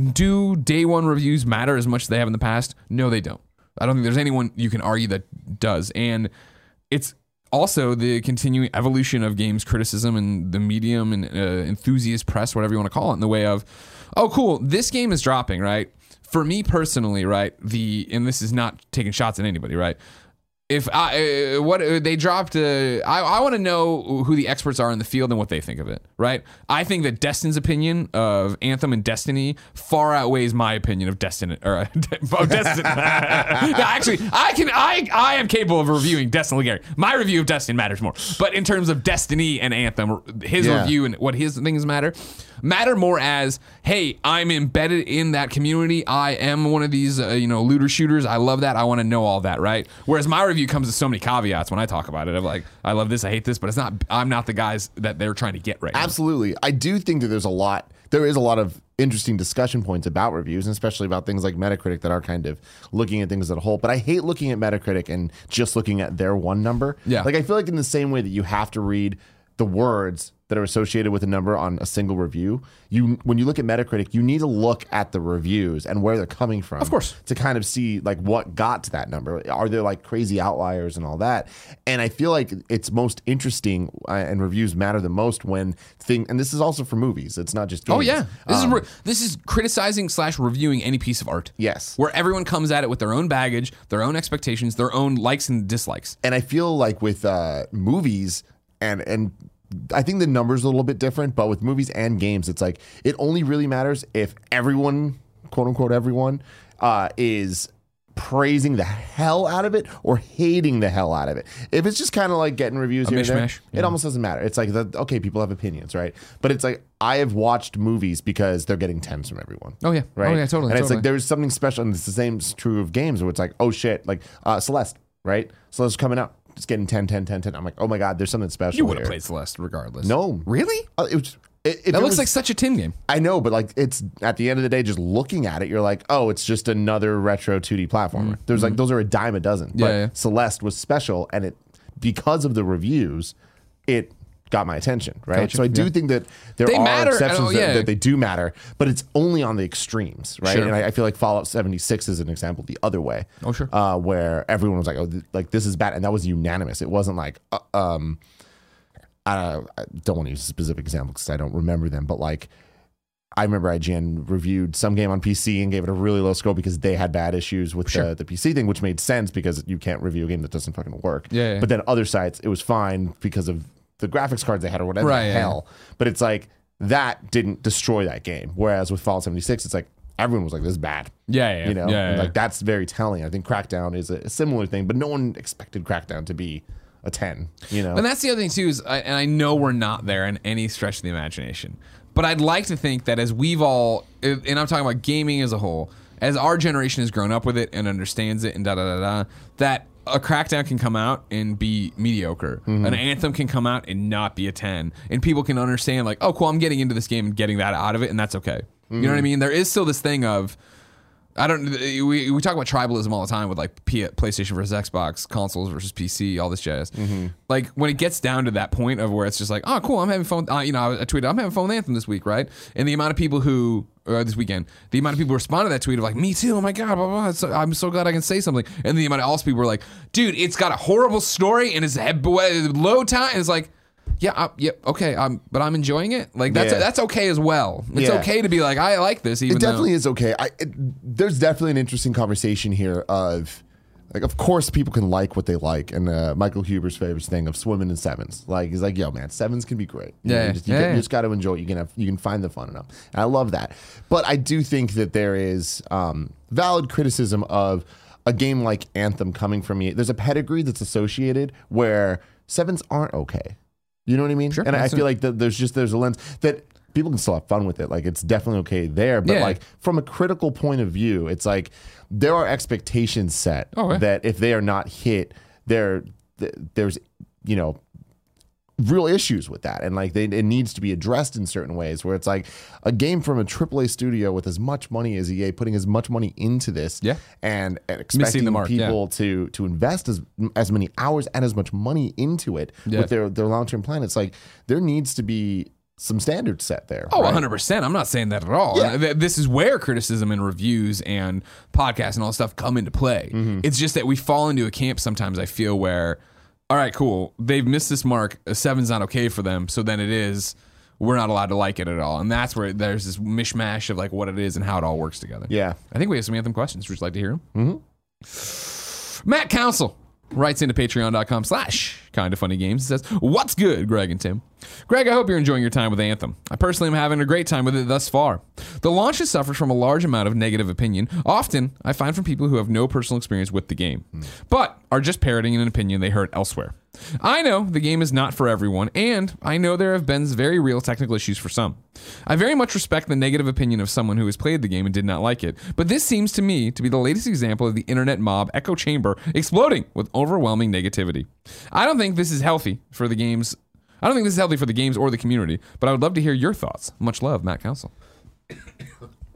do day one reviews matter as much as they have in the past? No, they don't. I don't think there's anyone you can argue that does, and it's also the continuing evolution of games criticism and the medium and uh, enthusiast press, whatever you want to call it, in the way of, oh, cool, this game is dropping, right? For me personally, right, the and this is not taking shots at anybody, right? If I uh, what uh, they dropped, uh, I I want to know who the experts are in the field and what they think of it, right? I think that Destin's opinion of Anthem and Destiny far outweighs my opinion of Destiny or uh, of Destiny. No, actually, I can I I am capable of reviewing Destiny. Gary, my review of Destiny matters more, but in terms of Destiny and Anthem, his Yeah. review and what his things matter. Matter more as, hey, I'm embedded in that community. I am one of these, uh, you know, looter shooters. I love that. I want to know all that, right? Whereas my review comes with so many caveats when I talk about it. I'm like, I love this, I hate this, but it's not. I'm not the guys that they're trying to get right now. Absolutely. I do think that there's a lot, there is a lot of interesting discussion points about reviews, and especially about things like Metacritic that are kind of looking at things as a whole. But I hate looking at Metacritic and just looking at their one number. Yeah. Like I feel like in the same way that you have to read the words that are associated with a number on a single review, you when you look at Metacritic, you need to look at the reviews and where they're coming from. Of course. To kind of see like what got to that number. Are there like crazy outliers and all that? And I feel like it's most interesting uh, and reviews matter the most when thing. And this is also for movies. It's not just games. Oh yeah, this Um, is re- this is criticizing slash reviewing any piece of art. Yes. Where everyone comes at it with their own baggage, their own expectations, their own likes and dislikes. And I feel like with uh, movies and and I think the number's a little bit different, but with movies and games, it's like it only really matters if everyone, quote unquote, everyone, uh, is praising the hell out of it or hating the hell out of it. If it's just kind of like getting reviews A here and there, mishmash. it Yeah. almost doesn't matter. It's like, the, okay, people have opinions, right? But it's like I have watched movies because they're getting tens from everyone. Oh yeah, Right? Oh yeah, totally. And it's totally. like there's something special, and it's the same is true of games where it's like, oh shit, like uh, Celeste, right? Celeste's coming out. It's getting ten, ten, ten, ten. I'm like, oh my God, there's something special you would have here. played Celeste regardless. No. Really? Uh, it was, it, if That it looks was- like such a Tim game. I know, but like it's at the end of the day, just looking at it, you're like, oh, it's just another retro two D platformer. There's like those are a dime a dozen. Yeah, but yeah. Celeste was special, and it because of the reviews, it got my attention, right? Gotcha, So I do yeah. think that there They are matter, exceptions oh, that, yeah. that they do matter, but it's only on the extremes, right? Sure. And I, I feel like Fallout seventy-six is an example the other way. Oh, sure. Uh, where everyone was like, oh, th- like this is bad, and that was unanimous. It wasn't like, uh, um, I, I don't want to use a specific example because I don't remember them, but like. I remember I G N reviewed some game on P C and gave it a really low score because they had bad issues with Sure. the, the P C thing, which made sense because you can't review a game that doesn't fucking work. Yeah, yeah. But then other sites, it was fine because of the graphics cards they had or whatever Right, the yeah, hell. But it's like that didn't destroy that game. Whereas with Fallout seventy-six, it's like everyone was like, this is bad. Yeah, yeah, You know, yeah, and yeah. like that's very telling. I think Crackdown is a, a similar thing, but no one expected Crackdown to be a ten, you know? And that's the other thing too is, I, and I know we're not there in any stretch of the imagination, but I'd like to think that as we've all, and I'm talking about gaming as a whole, as our generation has grown up with it and understands it and da da da da, that a Crackdown can come out and be mediocre. Mm-hmm. An Anthem can come out and not be a ten, and people can understand like, oh, cool, I'm getting into this game and getting that out of it, and that's okay. You know what I mean? There is still this thing of. I don't. We, we talk about tribalism all the time with like P, PlayStation versus Xbox, consoles versus P C, all this jazz. Like when it gets down to that point of where it's just like, oh, cool, I'm having fun. Uh, you know, I tweeted, I'm having fun with Anthem this week, right? And the amount of people who uh, this weekend, the amount of people who responded to that tweet of like, me too. Oh my god, blah, blah, blah. So, I'm so glad I can say something. And the amount of also people were like, dude, it's got a horrible story and it's low time. And it's like. Yeah, uh, yeah, okay, um, but I'm enjoying it. Like that's Yeah. that's okay as well. It's Yeah. okay to be like, I like this. Even It definitely though, is okay. I, it, there's definitely an interesting conversation here of, like, of course people can like what they like, and uh, Michael Huber's favorite thing of swimming in sevens. Like he's like, yo, man, sevens can be great. You know, Yeah, you just, you, yeah, can- you yeah. just got to enjoy it. You can have, you can find the fun enough, and I love that. But I do think that there is um, valid criticism of a game like Anthem coming from me. There's a pedigree that's associated where sevens aren't okay. You know what I mean? Sure, and I that's feel it. like that there's just there's a lens that people can still have fun with it. Like it's definitely okay there, but Yeah. like from a critical point of view, it's like there are expectations set Oh, yeah. that if they are not hit, there th- there's you know real issues with that, and like they, it needs to be addressed in certain ways. Where it's like a game from a triple A studio with as much money as E A putting as much money into this, Yeah. and, and Missing expecting the mark, people to to invest as as many hours and as much money into it Yeah. with their their long term plan. It's like there needs to be some standards set there. Oh, right? one hundred percent. I'm not saying that at all. Yeah. Th- This is where criticism and reviews and podcasts and all that stuff come into play. Mm-hmm. It's just that we fall into a camp sometimes, I feel, where, all right, cool, they've missed this mark. A seven's not okay for them. So then it is, we're not allowed to like it at all. And that's where there's this mishmash of like what it is and how it all works together. Yeah. I think we have some Anthem questions. Would you like to hear them? Mm-hmm. Matt Council writes into patreon.com slash kind of funny games. It says, what's good, Greg and Tim? Greg, I hope you're enjoying your time with Anthem. I personally am having a great time with it thus far. The launch has suffered from a large amount of negative opinion, often I find from people who have no personal experience with the game, but are just parroting an opinion they heard elsewhere. I know the game is not for everyone, and I know there have been very real technical issues for some. I very much respect the negative opinion of someone who has played the game and did not like it, but this seems to me to be the latest example of the internet mob echo chamber exploding with overwhelming negativity. I don't think this is healthy for the games. I don't think this is healthy for the games or the community, but I would love to hear your thoughts. Much love, Matt Council.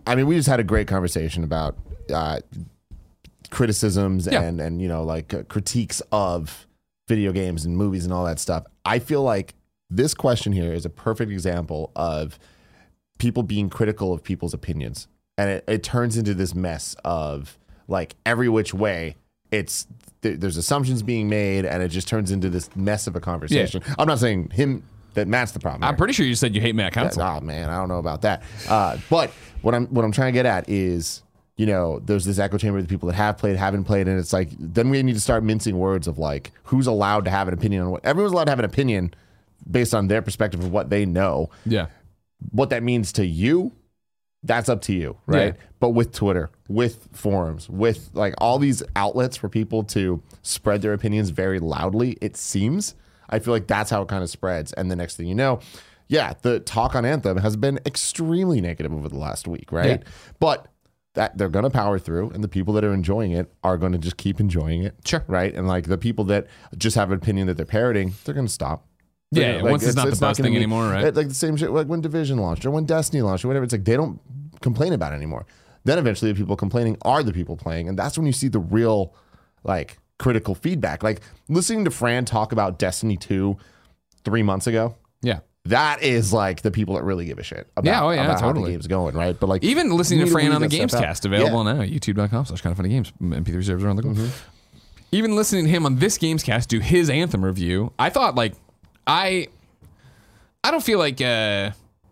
I mean, we just had a great conversation about uh, criticisms Yeah. and and you know like uh, critiques of video games and movies and all that stuff. I feel like this question here is a perfect example of people being critical of people's opinions, and it, it turns into this mess of like every which way. It's th- there's assumptions being made, and it just turns into this mess of a conversation. I'm not saying him that Matt's the problem. I'm here. pretty sure you said you hate Matt Council. Oh man, I don't know about that. Uh, but what I'm what I'm trying to get at is, you know, there's this echo chamber of the people that have played, haven't played, and it's like then we need to start mincing words of like who's allowed to have an opinion on what everyone's allowed to have an opinion based on their perspective of what they know. Yeah. What that means to you, that's up to you, right? Yeah. But with Twitter, with forums, with like all these outlets for people to spread their opinions very loudly, it seems. I feel like that's how it kind of spreads. And the next thing you know, yeah, the talk on Anthem has been extremely negative over the last week, right? Yeah. But that they're going to power through, and the people that are enjoying it are going to just keep enjoying it. Sure. Right? And like the people that just have an opinion that they're parroting, they're going to stop. Yeah, They're- yeah, like, once it's, not the buzz gonna thing be- anymore, right? it- like the same shit like when Division launched or when Destiny launched or whatever. It's like they don't complain about it anymore. Then eventually the people complaining are the people playing, and that's when you see the real like critical feedback. Like listening to Fran talk about Destiny two three months ago. Yeah. That is like the people that really give a shit about, Yeah, oh, yeah, about how totally. the game's going, right? But like Even listening you to need Fran weed on the that stuff out. Gamescast, available Yeah. now, youtube.com slash kind of funny games, M P three servers around the globe. Mm-hmm. Even listening to him on this Gamescast do his Anthem review, I thought like, I, I don't feel like, uh,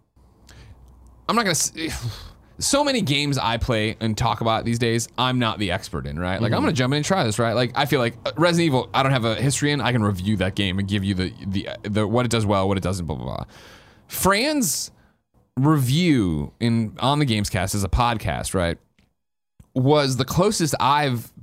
I'm not going to, so many games I play and talk about these days, I'm not the expert in, right? Like, I'm going to jump in and try this, right? Like, I feel like uh, Resident Evil, I don't have a history in, I can review that game and give you the, the, the what it does well, what it doesn't, blah, blah, blah. Fran's review in on the Gamescast as a podcast, right, was the closest I've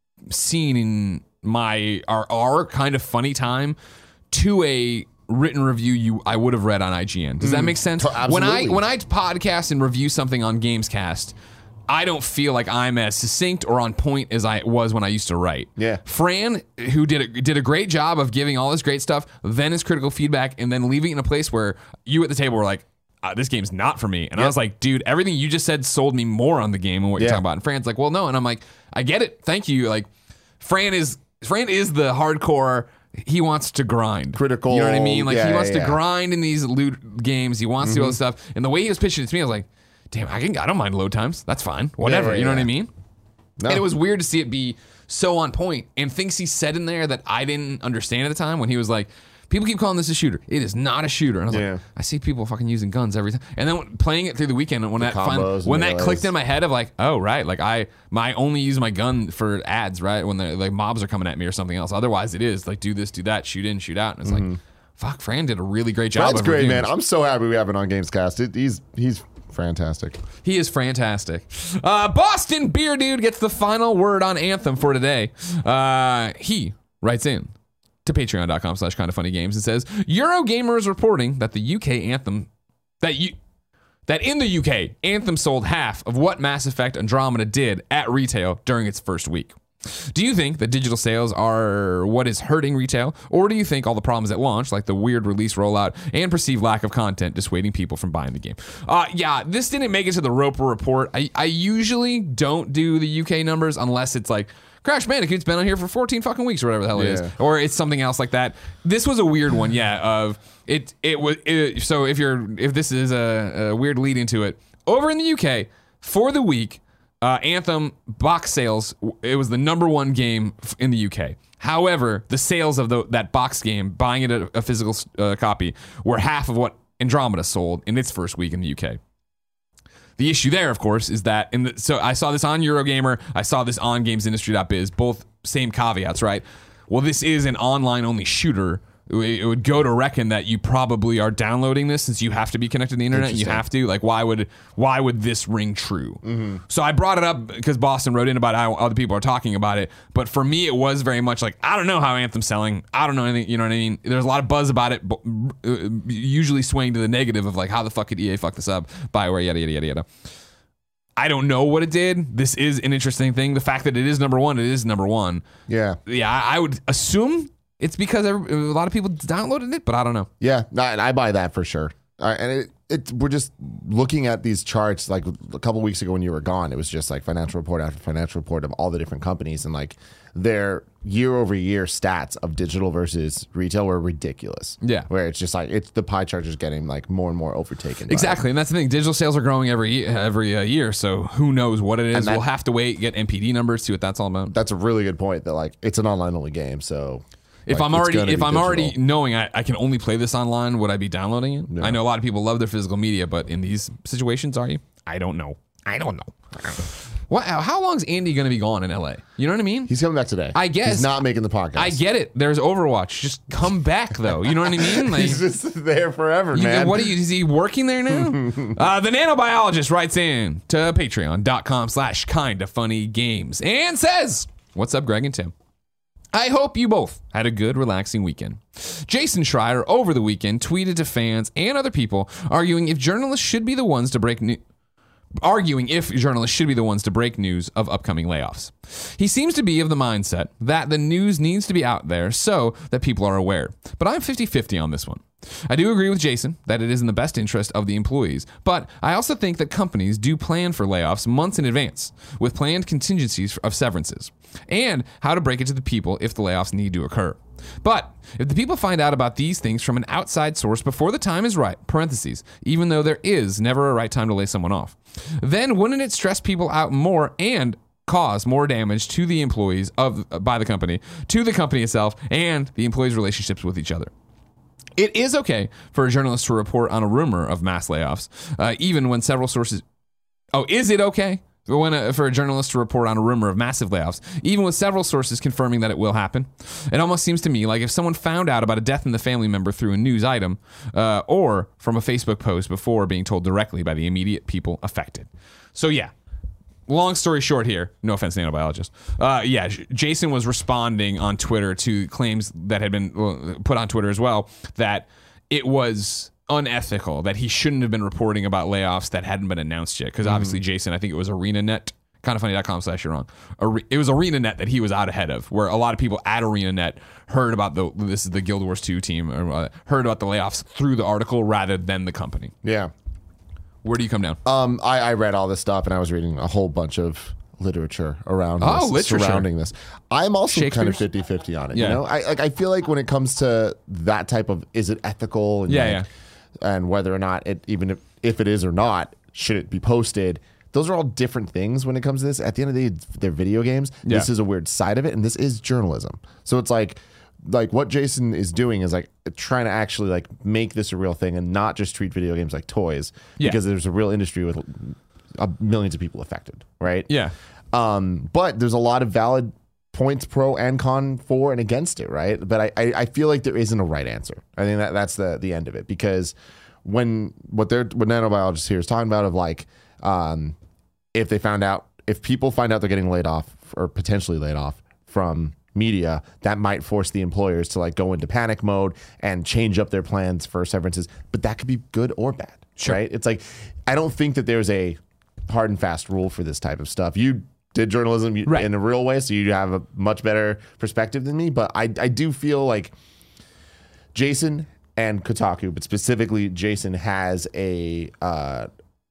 seen in my our, our kind of funny time to a written review you I would have read on I G N. Does that make sense? to- When I absolutely. when I podcast and review something on Gamescast, I don't feel like I'm as succinct or on point as I was when I used to write. Yeah. Fran, who did a, did a great job of giving all this great stuff, then his critical feedback, and then leaving it in a place where you at the table were like, uh, this game's not for me. And I was like, dude, everything you just said sold me more on the game and what you're Yeah. talking about. And Fran's like, well, no. And I'm like, I get it. Thank you. Like, Fran is Fran is the hardcore. He wants to grind. Critical, You know what I mean? Like, yeah, he wants yeah, to yeah. grind in these loot games. He wants to do all this stuff. And the way he was pitching it to me, I was like, damn, I can I don't mind load times. That's fine. Whatever. yeah, you know what yeah. I mean? No. And it was weird to see it be so on point, and things he said in there that I didn't understand at the time when he was like, people keep calling this a shooter. It is not a shooter. And I was Yeah. like, I see people fucking using guns every time. And then when- playing it through the weekend, when that finally, combos and when that melees. clicked in my head of like, oh right, like I my only use my gun for ads, right? When the like mobs are coming at me or something else. Otherwise, it is like do this, do that, shoot in, shoot out. And it's like, fuck, Fran did a really great job. That's of great, reviewing man. I'm so happy we have it on Gamescast. It, he's he's fantastic. He is fantastic. Uh, Boston Beer Dude gets the final word on Anthem for today. Uh, he writes in to patreon.com slash kind of funny games and says, Eurogamer is reporting that the U K Anthem, that you, that in the U K, Anthem sold half of what Mass Effect Andromeda did at retail during its first week. Do you think that digital sales are what is hurting retail, or do you think all the problems at launch, like the weird release rollout and perceived lack of content, dissuading people from buying the game? Uh, yeah, this didn't make it to the Roper report. I, I usually don't do the U K numbers unless it's like Crash Bandicoot's been on here for fourteen fucking weeks or whatever the hell it is, Yeah. or it's something else like that. This was a weird one, yeah. Of it, it was. It, so if you're, if this is a, a weird lead into it, over in the U K for the week. Uh, Anthem box sales, it was the number one game f- in the U K. However, the sales of the, that box game, buying it a, a physical uh, copy, were half of what Andromeda sold in its first week in the U K. The issue there, of course, is that in the, so I saw this on Eurogamer, I saw this on gamesindustry dot biz, both same caveats, right? Well, this is an online-only shooter. It would go to reckon that you probably are downloading this since you have to be connected to the internet. And you have to like why would why would this ring true? Mm-hmm. So I brought it up because Boston wrote in about how other people are talking about it. But for me, it was very much like I don't know how Anthem's selling. I don't know anything. You know what I mean? There's a lot of buzz about it, but uh, usually swaying to the negative of like how the fuck could E A fuck this up? Bioware, yada yada yada yada. I don't know what it did. This is an interesting thing. The fact that it is number one, it is number one. Yeah. Yeah, I I would assume. It's because every, a lot of people downloaded it, but I don't know. Yeah, no, and I buy that for sure. Uh, and it, it, we're just looking at these charts. Like a couple weeks ago when you were gone, it was just like financial report after financial report of all the different companies, and like their year over year stats of digital versus retail were ridiculous. Yeah, where it's just like it's the pie chart is getting like more and more overtaken. Exactly, and that's the thing. Digital sales are growing every every uh, year, so who knows what it is? That, we'll have to wait, get N P D numbers, see what that's all about. That's a really good point. That like it's an online only game, so. If like, I'm already if I'm digital. already knowing I, I can only play this online, would I be downloading it? No. I know a lot of people love their physical media, but in these situations, are you? I don't know. I don't know. What? How long's Andy going to be gone in L A? You know what I mean? He's coming back today. I guess he's not making the podcast. I get it. There's Overwatch. Just come back though. You know what I mean? Like, he's just there forever, you, man. What are you? Is he working there now? uh, the nanobiologist writes in to patreon.com slash kinda funny games and says, "What's up, Greg and Tim? I hope you both had a good, relaxing weekend. Jason Schreier over the weekend tweeted to fans and other people arguing if journalists should be the ones to break news. Arguing if journalists should be the ones to break news of upcoming layoffs. He seems to be of the mindset that the news needs to be out there so that people are aware. But I'm fifty-fifty on this one. I do agree with Jason that it is in the best interest of the employees, but I also think that companies do plan for layoffs months in advance with planned contingencies of severances and how to break it to the people if the layoffs need to occur. But if the people find out about these things from an outside source before the time is right, parentheses, even though there is never a right time to lay someone off, then wouldn't it stress people out more and cause more damage to the employees of by the company, to the company itself, and the employees' relationships with each other? It is okay for a journalist to report on a rumor of mass layoffs, uh, even when several sources... Oh, is it okay when a, for a journalist to report on a rumor of massive layoffs, even with several sources confirming that it will happen? It almost seems to me like if someone found out about a death in the family member through a news item uh, or from a Facebook post before being told directly by the immediate people affected. So yeah. Long story short here, no offense, nanobiologist. Uh, yeah, J- Jason was responding on Twitter to claims that had been uh, put on Twitter as well, that it was unethical, that he shouldn't have been reporting about layoffs that hadn't been announced yet. Because obviously, mm-hmm. Jason, I think it was ArenaNet, kindafunny.com slash you're wrong. Are- it was ArenaNet that he was out ahead of, where a lot of people at ArenaNet heard about the, this is the Guild Wars two team, or, uh, heard about the layoffs through the article rather than the company. Yeah. Where do you come down? Um, I, I read all this stuff and I was reading a whole bunch of literature around oh, this, literature. surrounding this. I'm also kind of fifty-fifty on it. Yeah. You know, I like I feel like when it comes to that type of is it ethical and yeah, like, yeah. and whether or not it even if, if it is or not, should it be posted? Those are all different things when it comes to this. At the end of the day, they're video games. Yeah. This is a weird side of it, and this is journalism. So it's like like what Jason is doing is like trying to actually like make this a real thing and not just treat video games like toys, yeah. because there's a real industry with uh, millions of people affected, right? Yeah. Um, but there's a lot of valid points pro and con for and against it, right? But I, I, I feel like there isn't a right answer. I think that that's the the end of it, because when what they're what nanobiologists here is talking about of like um, if they found out if people find out they're getting laid off or potentially laid off from media, that might force the employers to like go into panic mode and change up their plans for severances. But that could be good or bad, sure. right? It's like I don't think that there's a hard and fast rule for this type of stuff. You did journalism right. in a real way, so you have a much better perspective than me. But I, I do feel like Jason and Kotaku, but specifically Jason, has a uh,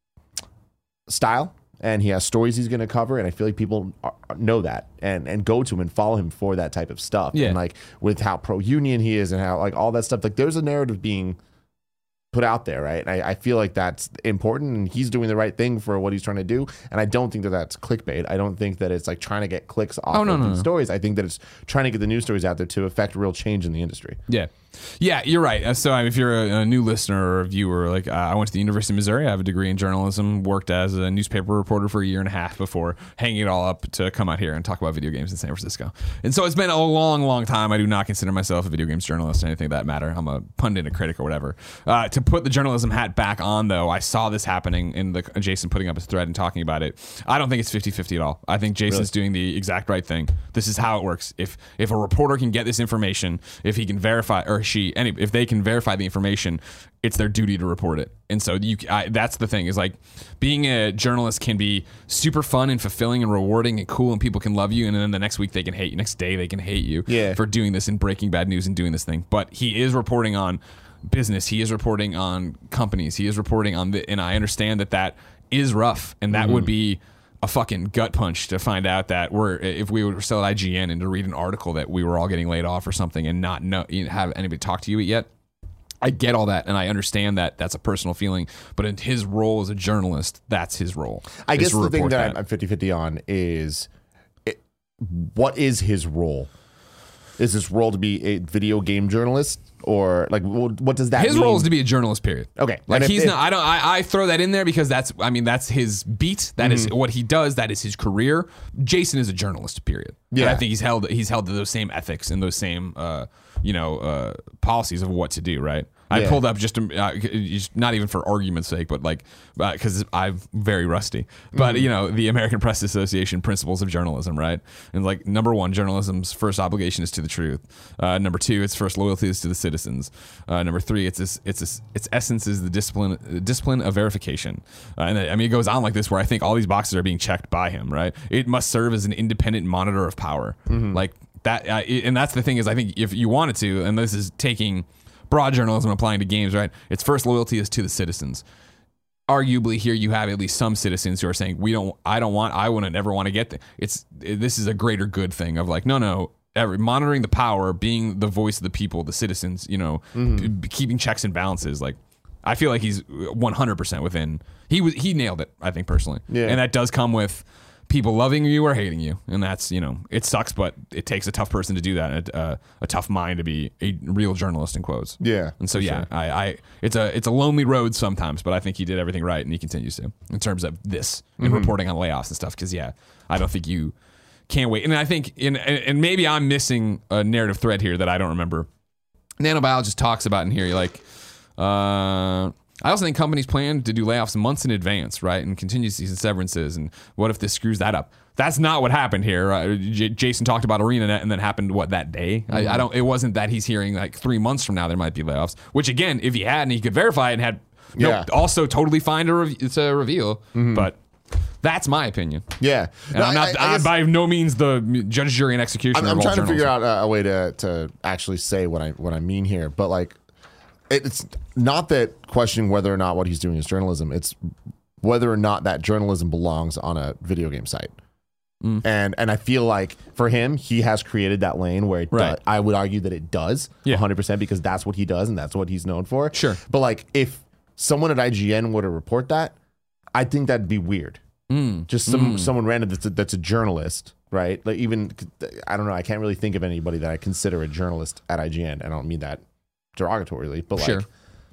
style. And he has stories he's going to cover, and I feel like people are, know that and, and go to him and follow him for that type of stuff. Yeah. And like with how pro-union he is and how like all that stuff, like there's a narrative being put out there, right? And I, I feel like that's important, and he's doing the right thing for what he's trying to do. And I don't think that that's clickbait. I don't think that it's like trying to get clicks off oh, no, of no, these no. stories. I think that it's trying to get the news stories out there to affect real change in the industry. Yeah. Yeah, you're right. Uh, So if you're a, a new listener or a viewer, like uh, I went to the University of Missouri. I have a degree in journalism, worked as a newspaper reporter for a year and a half before hanging it all up to come out here and talk about video games in San Francisco. And so it's been a long, long time. I do not consider myself a video games journalist or anything of that matter. I'm a pundit, a critic, or whatever. Uh, to put the journalism hat back on, though, I saw this happening in the Jason putting up his thread and talking about it. I don't think it's fifty-fifty at all. I think Jason's really? doing the exact right thing. This is how it works. If if a reporter can get this information, if he can verify, or she, any, if they can verify the information, it's their duty to report it. And so you, I, that's the thing, is like being a journalist can be super fun and fulfilling and rewarding and cool, and people can love you, and then the next week they can hate you. Next day they can hate you yeah. for doing this and breaking bad news and doing this thing. But he is reporting on business. He is reporting on companies. He is reporting on the, and I understand that that is rough, and that mm-hmm. would be a fucking gut punch to find out that we're if we were still at I G N and to read an article that we were all getting laid off or something and not know have anybody talk to you yet. I get all that, and I understand that that's a personal feeling, but in his role as a journalist, that's his role. I guess the thing that, that I'm fifty-fifty on is it, what is his role? Is his role to be a video game journalist, or like what does that his mean? role is to be a journalist, period. Okay. Like if, he's if, not I don't I, I throw that in there because that's I mean that's his beat. That mm-hmm. is what he does. That is his career. Jason is a journalist, period. Yeah. And I think he's held he's held to those same ethics and those same uh, you know uh, policies of what to do, right? I yeah. pulled up just, to, uh, just not even for argument's sake, but like because uh, I'm very rusty. But mm-hmm. you know, the American Press Association principles of journalism, right? And like number one, journalism's first obligation is to the truth. Uh, number two, its first loyalty is to the citizens. Uh, number three, its its its its essence is the discipline the discipline of verification. Uh, and I mean, it goes on like this, where I think all these boxes are being checked by him, right? It must serve as an independent monitor of power, mm-hmm. like that. Uh, and that's the thing is, I think if you wanted to, and this is taking broad journalism applying to games, right? Its first loyalty is to the citizens. Arguably, here you have at least some citizens who are saying, "We don't. I don't want. I wouldn't ever want to get there." It's this is a greater good thing of like, no, no. Every, monitoring the power, being the voice of the people, the citizens. You know, mm-hmm. b- keeping checks and balances. Like, I feel like he's one hundred percent within. He was. He nailed it. I think personally. Yeah. And that does come with people loving you or hating you, and that's, you know, it sucks, but it takes a tough person to do that, a, a, a tough mind to be a real journalist in quotes. Yeah, and so yeah, sure. I, I, it's a it's a lonely road sometimes, but I think he did everything right, and he continues to in terms of this and mm-hmm. reporting on layoffs and stuff. Because yeah, I don't think you can't wait, and I think in and maybe I'm missing a narrative thread here that I don't remember. Nanobiologist talks about in here, like. Uh, I also think companies plan to do layoffs months in advance, right? And contingencies and severances. And what if this screws that up? That's not what happened here. Right? J- Jason talked about ArenaNet, and then happened what that day. Mm-hmm. I, I don't. It wasn't that he's hearing like three months from now there might be layoffs. Which again, if he had and he could verify it and had, yeah. no, also totally fine to, re- to reveal. Mm-hmm. But that's my opinion. Yeah, and no, I'm not. I, I guess, I'm by no means the judge, jury, and executioner. I'm, I'm trying to figure out a, a way to to actually say what I what I mean here, but like. It's not that questioning whether or not what he's doing is journalism. It's whether or not that journalism belongs on a video game site. Mm. And and I feel like for him, he has created that lane where it right. does, I would argue that it does yeah. one hundred percent because that's what he does and that's what he's known for. Sure. But like if someone at I G N were to report that, I think that'd be weird. Mm. Just some mm. someone random that's a, that's a journalist, right? Like even, I don't know, I can't really think of anybody that I consider a journalist at I G N. I don't mean that derogatorily, but like, sure.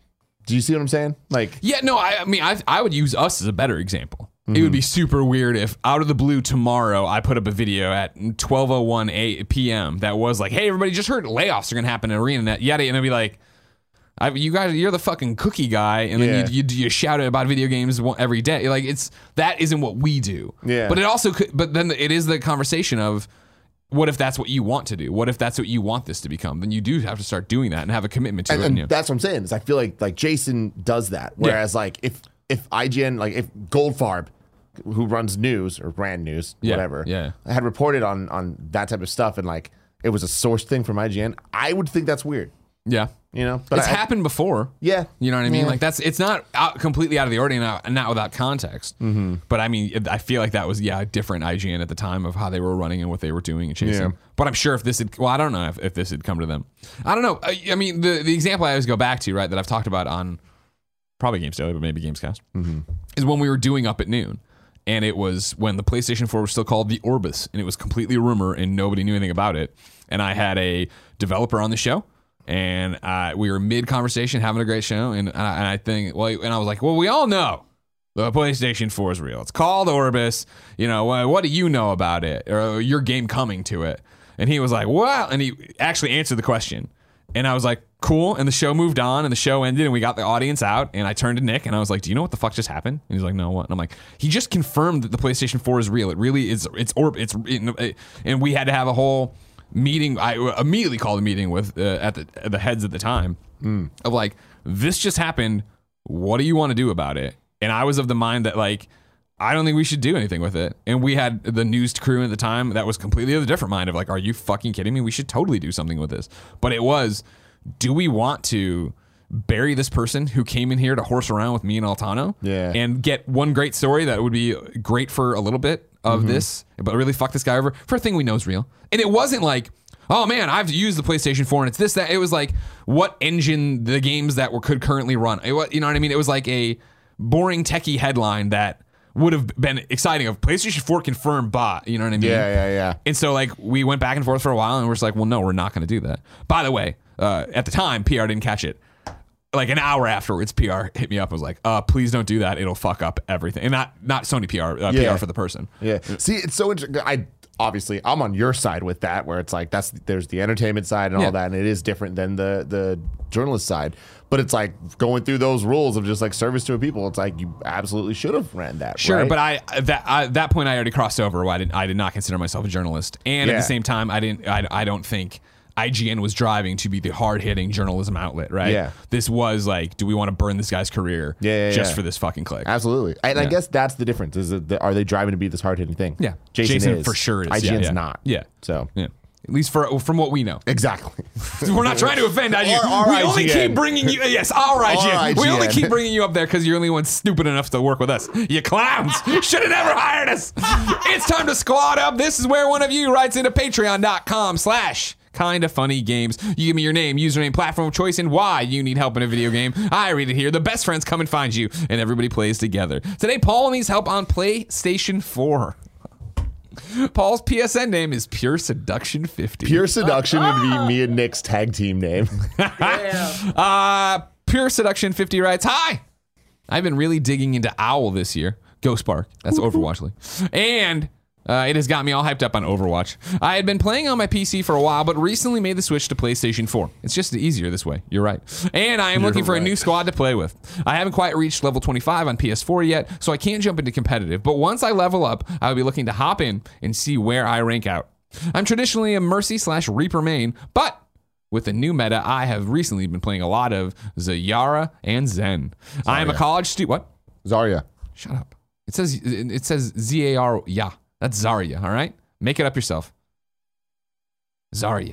do you see what I'm saying? Like, yeah, no, I, I mean, I, I would use us as a better example. Mm-hmm. It would be super weird if out of the blue tomorrow I put up a video at twelve oh one p.m. that was like, hey, everybody just heard layoffs are going to happen in ArenaNet, yada, and I'd be like, I, you guys, you're the fucking cookie guy, and then yeah. you, you you shout about video games every day. Like, it's that isn't what we do. Yeah. But it also could, but then it is the conversation of, what if that's what you want to do? What if that's what you want this to become? Then you do have to start doing that and have a commitment to and, it. And yeah. that's what I'm saying. Is I feel like like Jason does that. Whereas yeah. like if if I G N, like if Goldfarb, who runs news or ran news, yeah. whatever, yeah. had reported on on that type of stuff and like it was a source thing from I G N, I would think that's weird. Yeah. You know, but it's I, happened before. Yeah. You know what I mean? Yeah. Like that's, it's not out, completely out of the ordinary and not without context. Mm-hmm. But I mean, it, I feel like that was, yeah, a different I G N at the time of how they were running and what they were doing and chasing. Yeah. But I'm sure if this had, well, I don't know if, if this had come to them. I don't know. I, I mean, the, the example I always go back to, right, that I've talked about on probably Games Daily, but maybe Gamescast, mm-hmm. is when we were doing Up at Noon. And it was when the PlayStation four was still called the Orbis. And it was completely a rumor and nobody knew anything about it. And I had a developer on the show. And uh, we were mid conversation, having a great show, and, and, I, and I think, well, and I was like, well, we all know the PlayStation four is real. It's called Orbis. You know, what, what do you know about it, or your game coming to it? And he was like, well, and he actually answered the question, and I was like, cool. And the show moved on, and the show ended, and we got the audience out, and I turned to Nick, and I was like, do you know what the fuck just happened? And he's like, no, what? And I'm like, he just confirmed that the PlayStation four is real. It really is. It's Orb. It's it, and we had to have a whole meeting. I immediately called a meeting with uh, at the at the heads at the time mm. of like, this just happened. What do you want to do about it? And I was of the mind that like, I don't think we should do anything with it. And we had the news crew at the time that was completely of a different mind of like, are you fucking kidding me? We should totally do something with this. But it was, do we want to bury this person who came in here to horse around with me and Altano Yeah. and get one great story that would be great for a little bit of Mm-hmm. this, but really fuck this guy over for a thing we know is real. And it wasn't like, oh man, I've used the PlayStation four and it's this, that. It was like what engine the games that were could currently run. It was, you know what I mean? It was like a boring techie headline that would have been exciting of PlayStation four confirmed bot. You know what I mean? Yeah, yeah, yeah. And so like we went back and forth for a while and we're just like, well, no, we're not going to do that. By the way, uh, at the time, P R didn't catch it. Like an hour afterwards, P R hit me up and was like, uh, please don't do that. It'll fuck up everything. And not not Sony P R, uh, P Yeah. R for the person. Yeah. See, it's so interesting. I obviously I'm on your side with that, where it's like that's there's the entertainment side and Yeah. all that, and it is different than the the journalist side. But it's like going through those rules of just like service to a people. It's like you absolutely should have ran that. Sure, right? but I that I, that point I already crossed over. Where I did I did not consider myself a journalist, and at Yeah. the same time, I didn't. I, I don't think I G N was driving to be the hard hitting journalism outlet. Right? Yeah. This was like, do we want to burn this guy's career? Yeah, yeah, just yeah. for this fucking click? Absolutely, and I Yeah. guess that's the difference. Is that the, are they driving to be this hard hitting thing? Yeah, Jason, Jason is for sure is. I G N's yeah, yeah. not. Yeah. So Yeah. At least for from what we know. exactly. We're not trying to offend I G N. Or our we only I G N. keep bringing you. Yes, our I G N. Our We only I G N. keep bringing you up there because you're the only one stupid enough to work with us. You clowns should have never hired us. It's time to squad up. This is where one of you writes into patreon.com slash kind of funny games. You give me your name, username, platform of choice, and why you need help in a video game. I read it here. The best friends come and find you, and everybody plays together. Today, Paul needs help on PlayStation four. Paul's P S N name is Pure Seduction fifty. Pure Seduction would be me and Nick's tag team name. Yeah. Uh, Pure Seduction fifty writes, hi! I've been really digging into OWL this year. Ghost Spark. That's Overwatch League. And uh, it has got me all hyped up on Overwatch. I had been playing on my P C for a while, but recently made the switch to PlayStation four. It's just easier this way. You're right. And I am You're looking for right. a new squad to play with. I haven't quite reached level twenty-five on P S four yet, so I can't jump into competitive. But once I level up, I will be looking to hop in and see where I rank out. I'm traditionally a Mercy slash Reaper main, but with the new meta, I have recently been playing a lot of Zayara and Zen. I am a college student. What? Zarya. Shut up. It says it says Z A R. Yeah, that's Zarya. All right, make it up yourself. Zarya.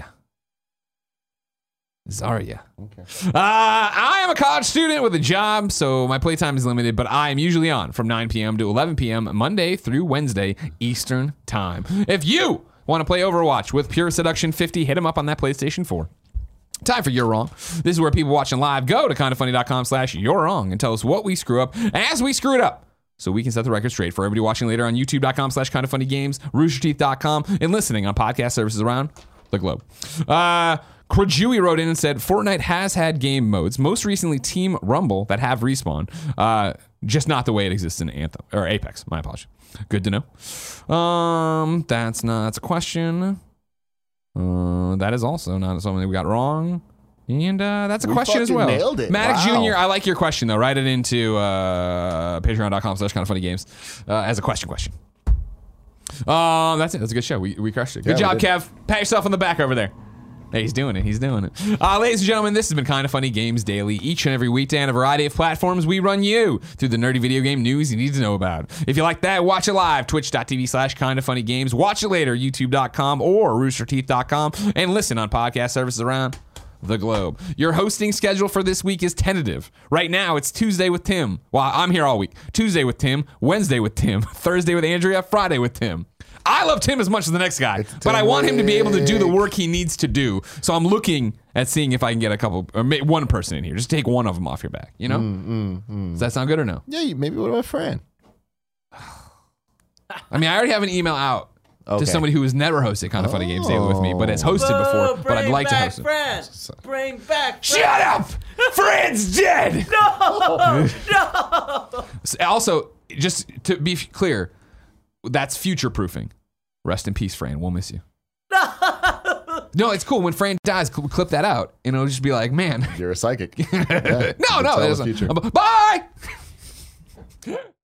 Zarya. Okay. Uh, I am a college student with a job, so my playtime is limited, but I am usually on from nine p.m. to eleven p.m. Monday through Wednesday Eastern Time. If you want to play Overwatch with Pure Seduction fifty, hit him up on that PlayStation four. Time for You're Wrong. This is where people watching live go to kindafunny.com slash You're Wrong and tell us what we screw up as we screw it up, so we can set the record straight. For everybody watching later on youtube.com slash kindafunnygames, rooster teeth dot com, and listening on podcast services around the globe. Uh... Krajui wrote in and said, Fortnite has had game modes, most recently Team Rumble, that have respawn. Uh, just not the way it exists in Anthem or Apex. My apologies. Good to know. Um, that's not that's a question. Uh, that is also not something that we got wrong. And uh, that's a We question as fucking well. nailed it. Maddox Wow. Junior, I like your question though. Write it into uh, patreon.com slash kind of funny games uh, as a question question. Um, that's it. That's a good show. We, we crushed it. Good Yeah, we job, did. Kev. Pat yourself on the back over there. Hey, he's doing it. He's doing it. Uh, ladies and gentlemen, this has been Kind of Funny Games Daily. Each and every weekday on a variety of platforms, we run you through the nerdy video game news you need to know about. If you like that, watch it live, twitch.tv slash Kind of Funny Games. Watch it later, youtube dot com or rooster teeth dot com. And listen on podcast services around the globe. Your hosting schedule for this week is tentative. Right now, it's Tuesday with Tim. Well, I'm here all week. Tuesday with Tim, Wednesday with Tim, Thursday with Andrea, Friday with Tim. I love Tim as much as the next guy, but I want him to be able to do the work he needs to do. So I'm looking at seeing if I can get a couple, or ma- one person in here. Just take one of them off your back, you know? Mm, mm, mm. Does that sound good or no? Yeah, you- maybe what about Fran? I mean, I already have an email out Okay. to somebody who has never hosted Kind of Funny Games Daily with me, but has hosted Oh, before, but I'd bring like to back host it. Friends. Bring back Shut friends. up! Fred's dead! No, no. Also, just to be f- clear, that's future proofing. Rest in peace, Fran. We'll miss you. No, it's cool. When Fran dies, cl- clip that out, and it'll just be like, man. You're a psychic. no, Yeah, you no, can tell it the doesn't. future. Bye!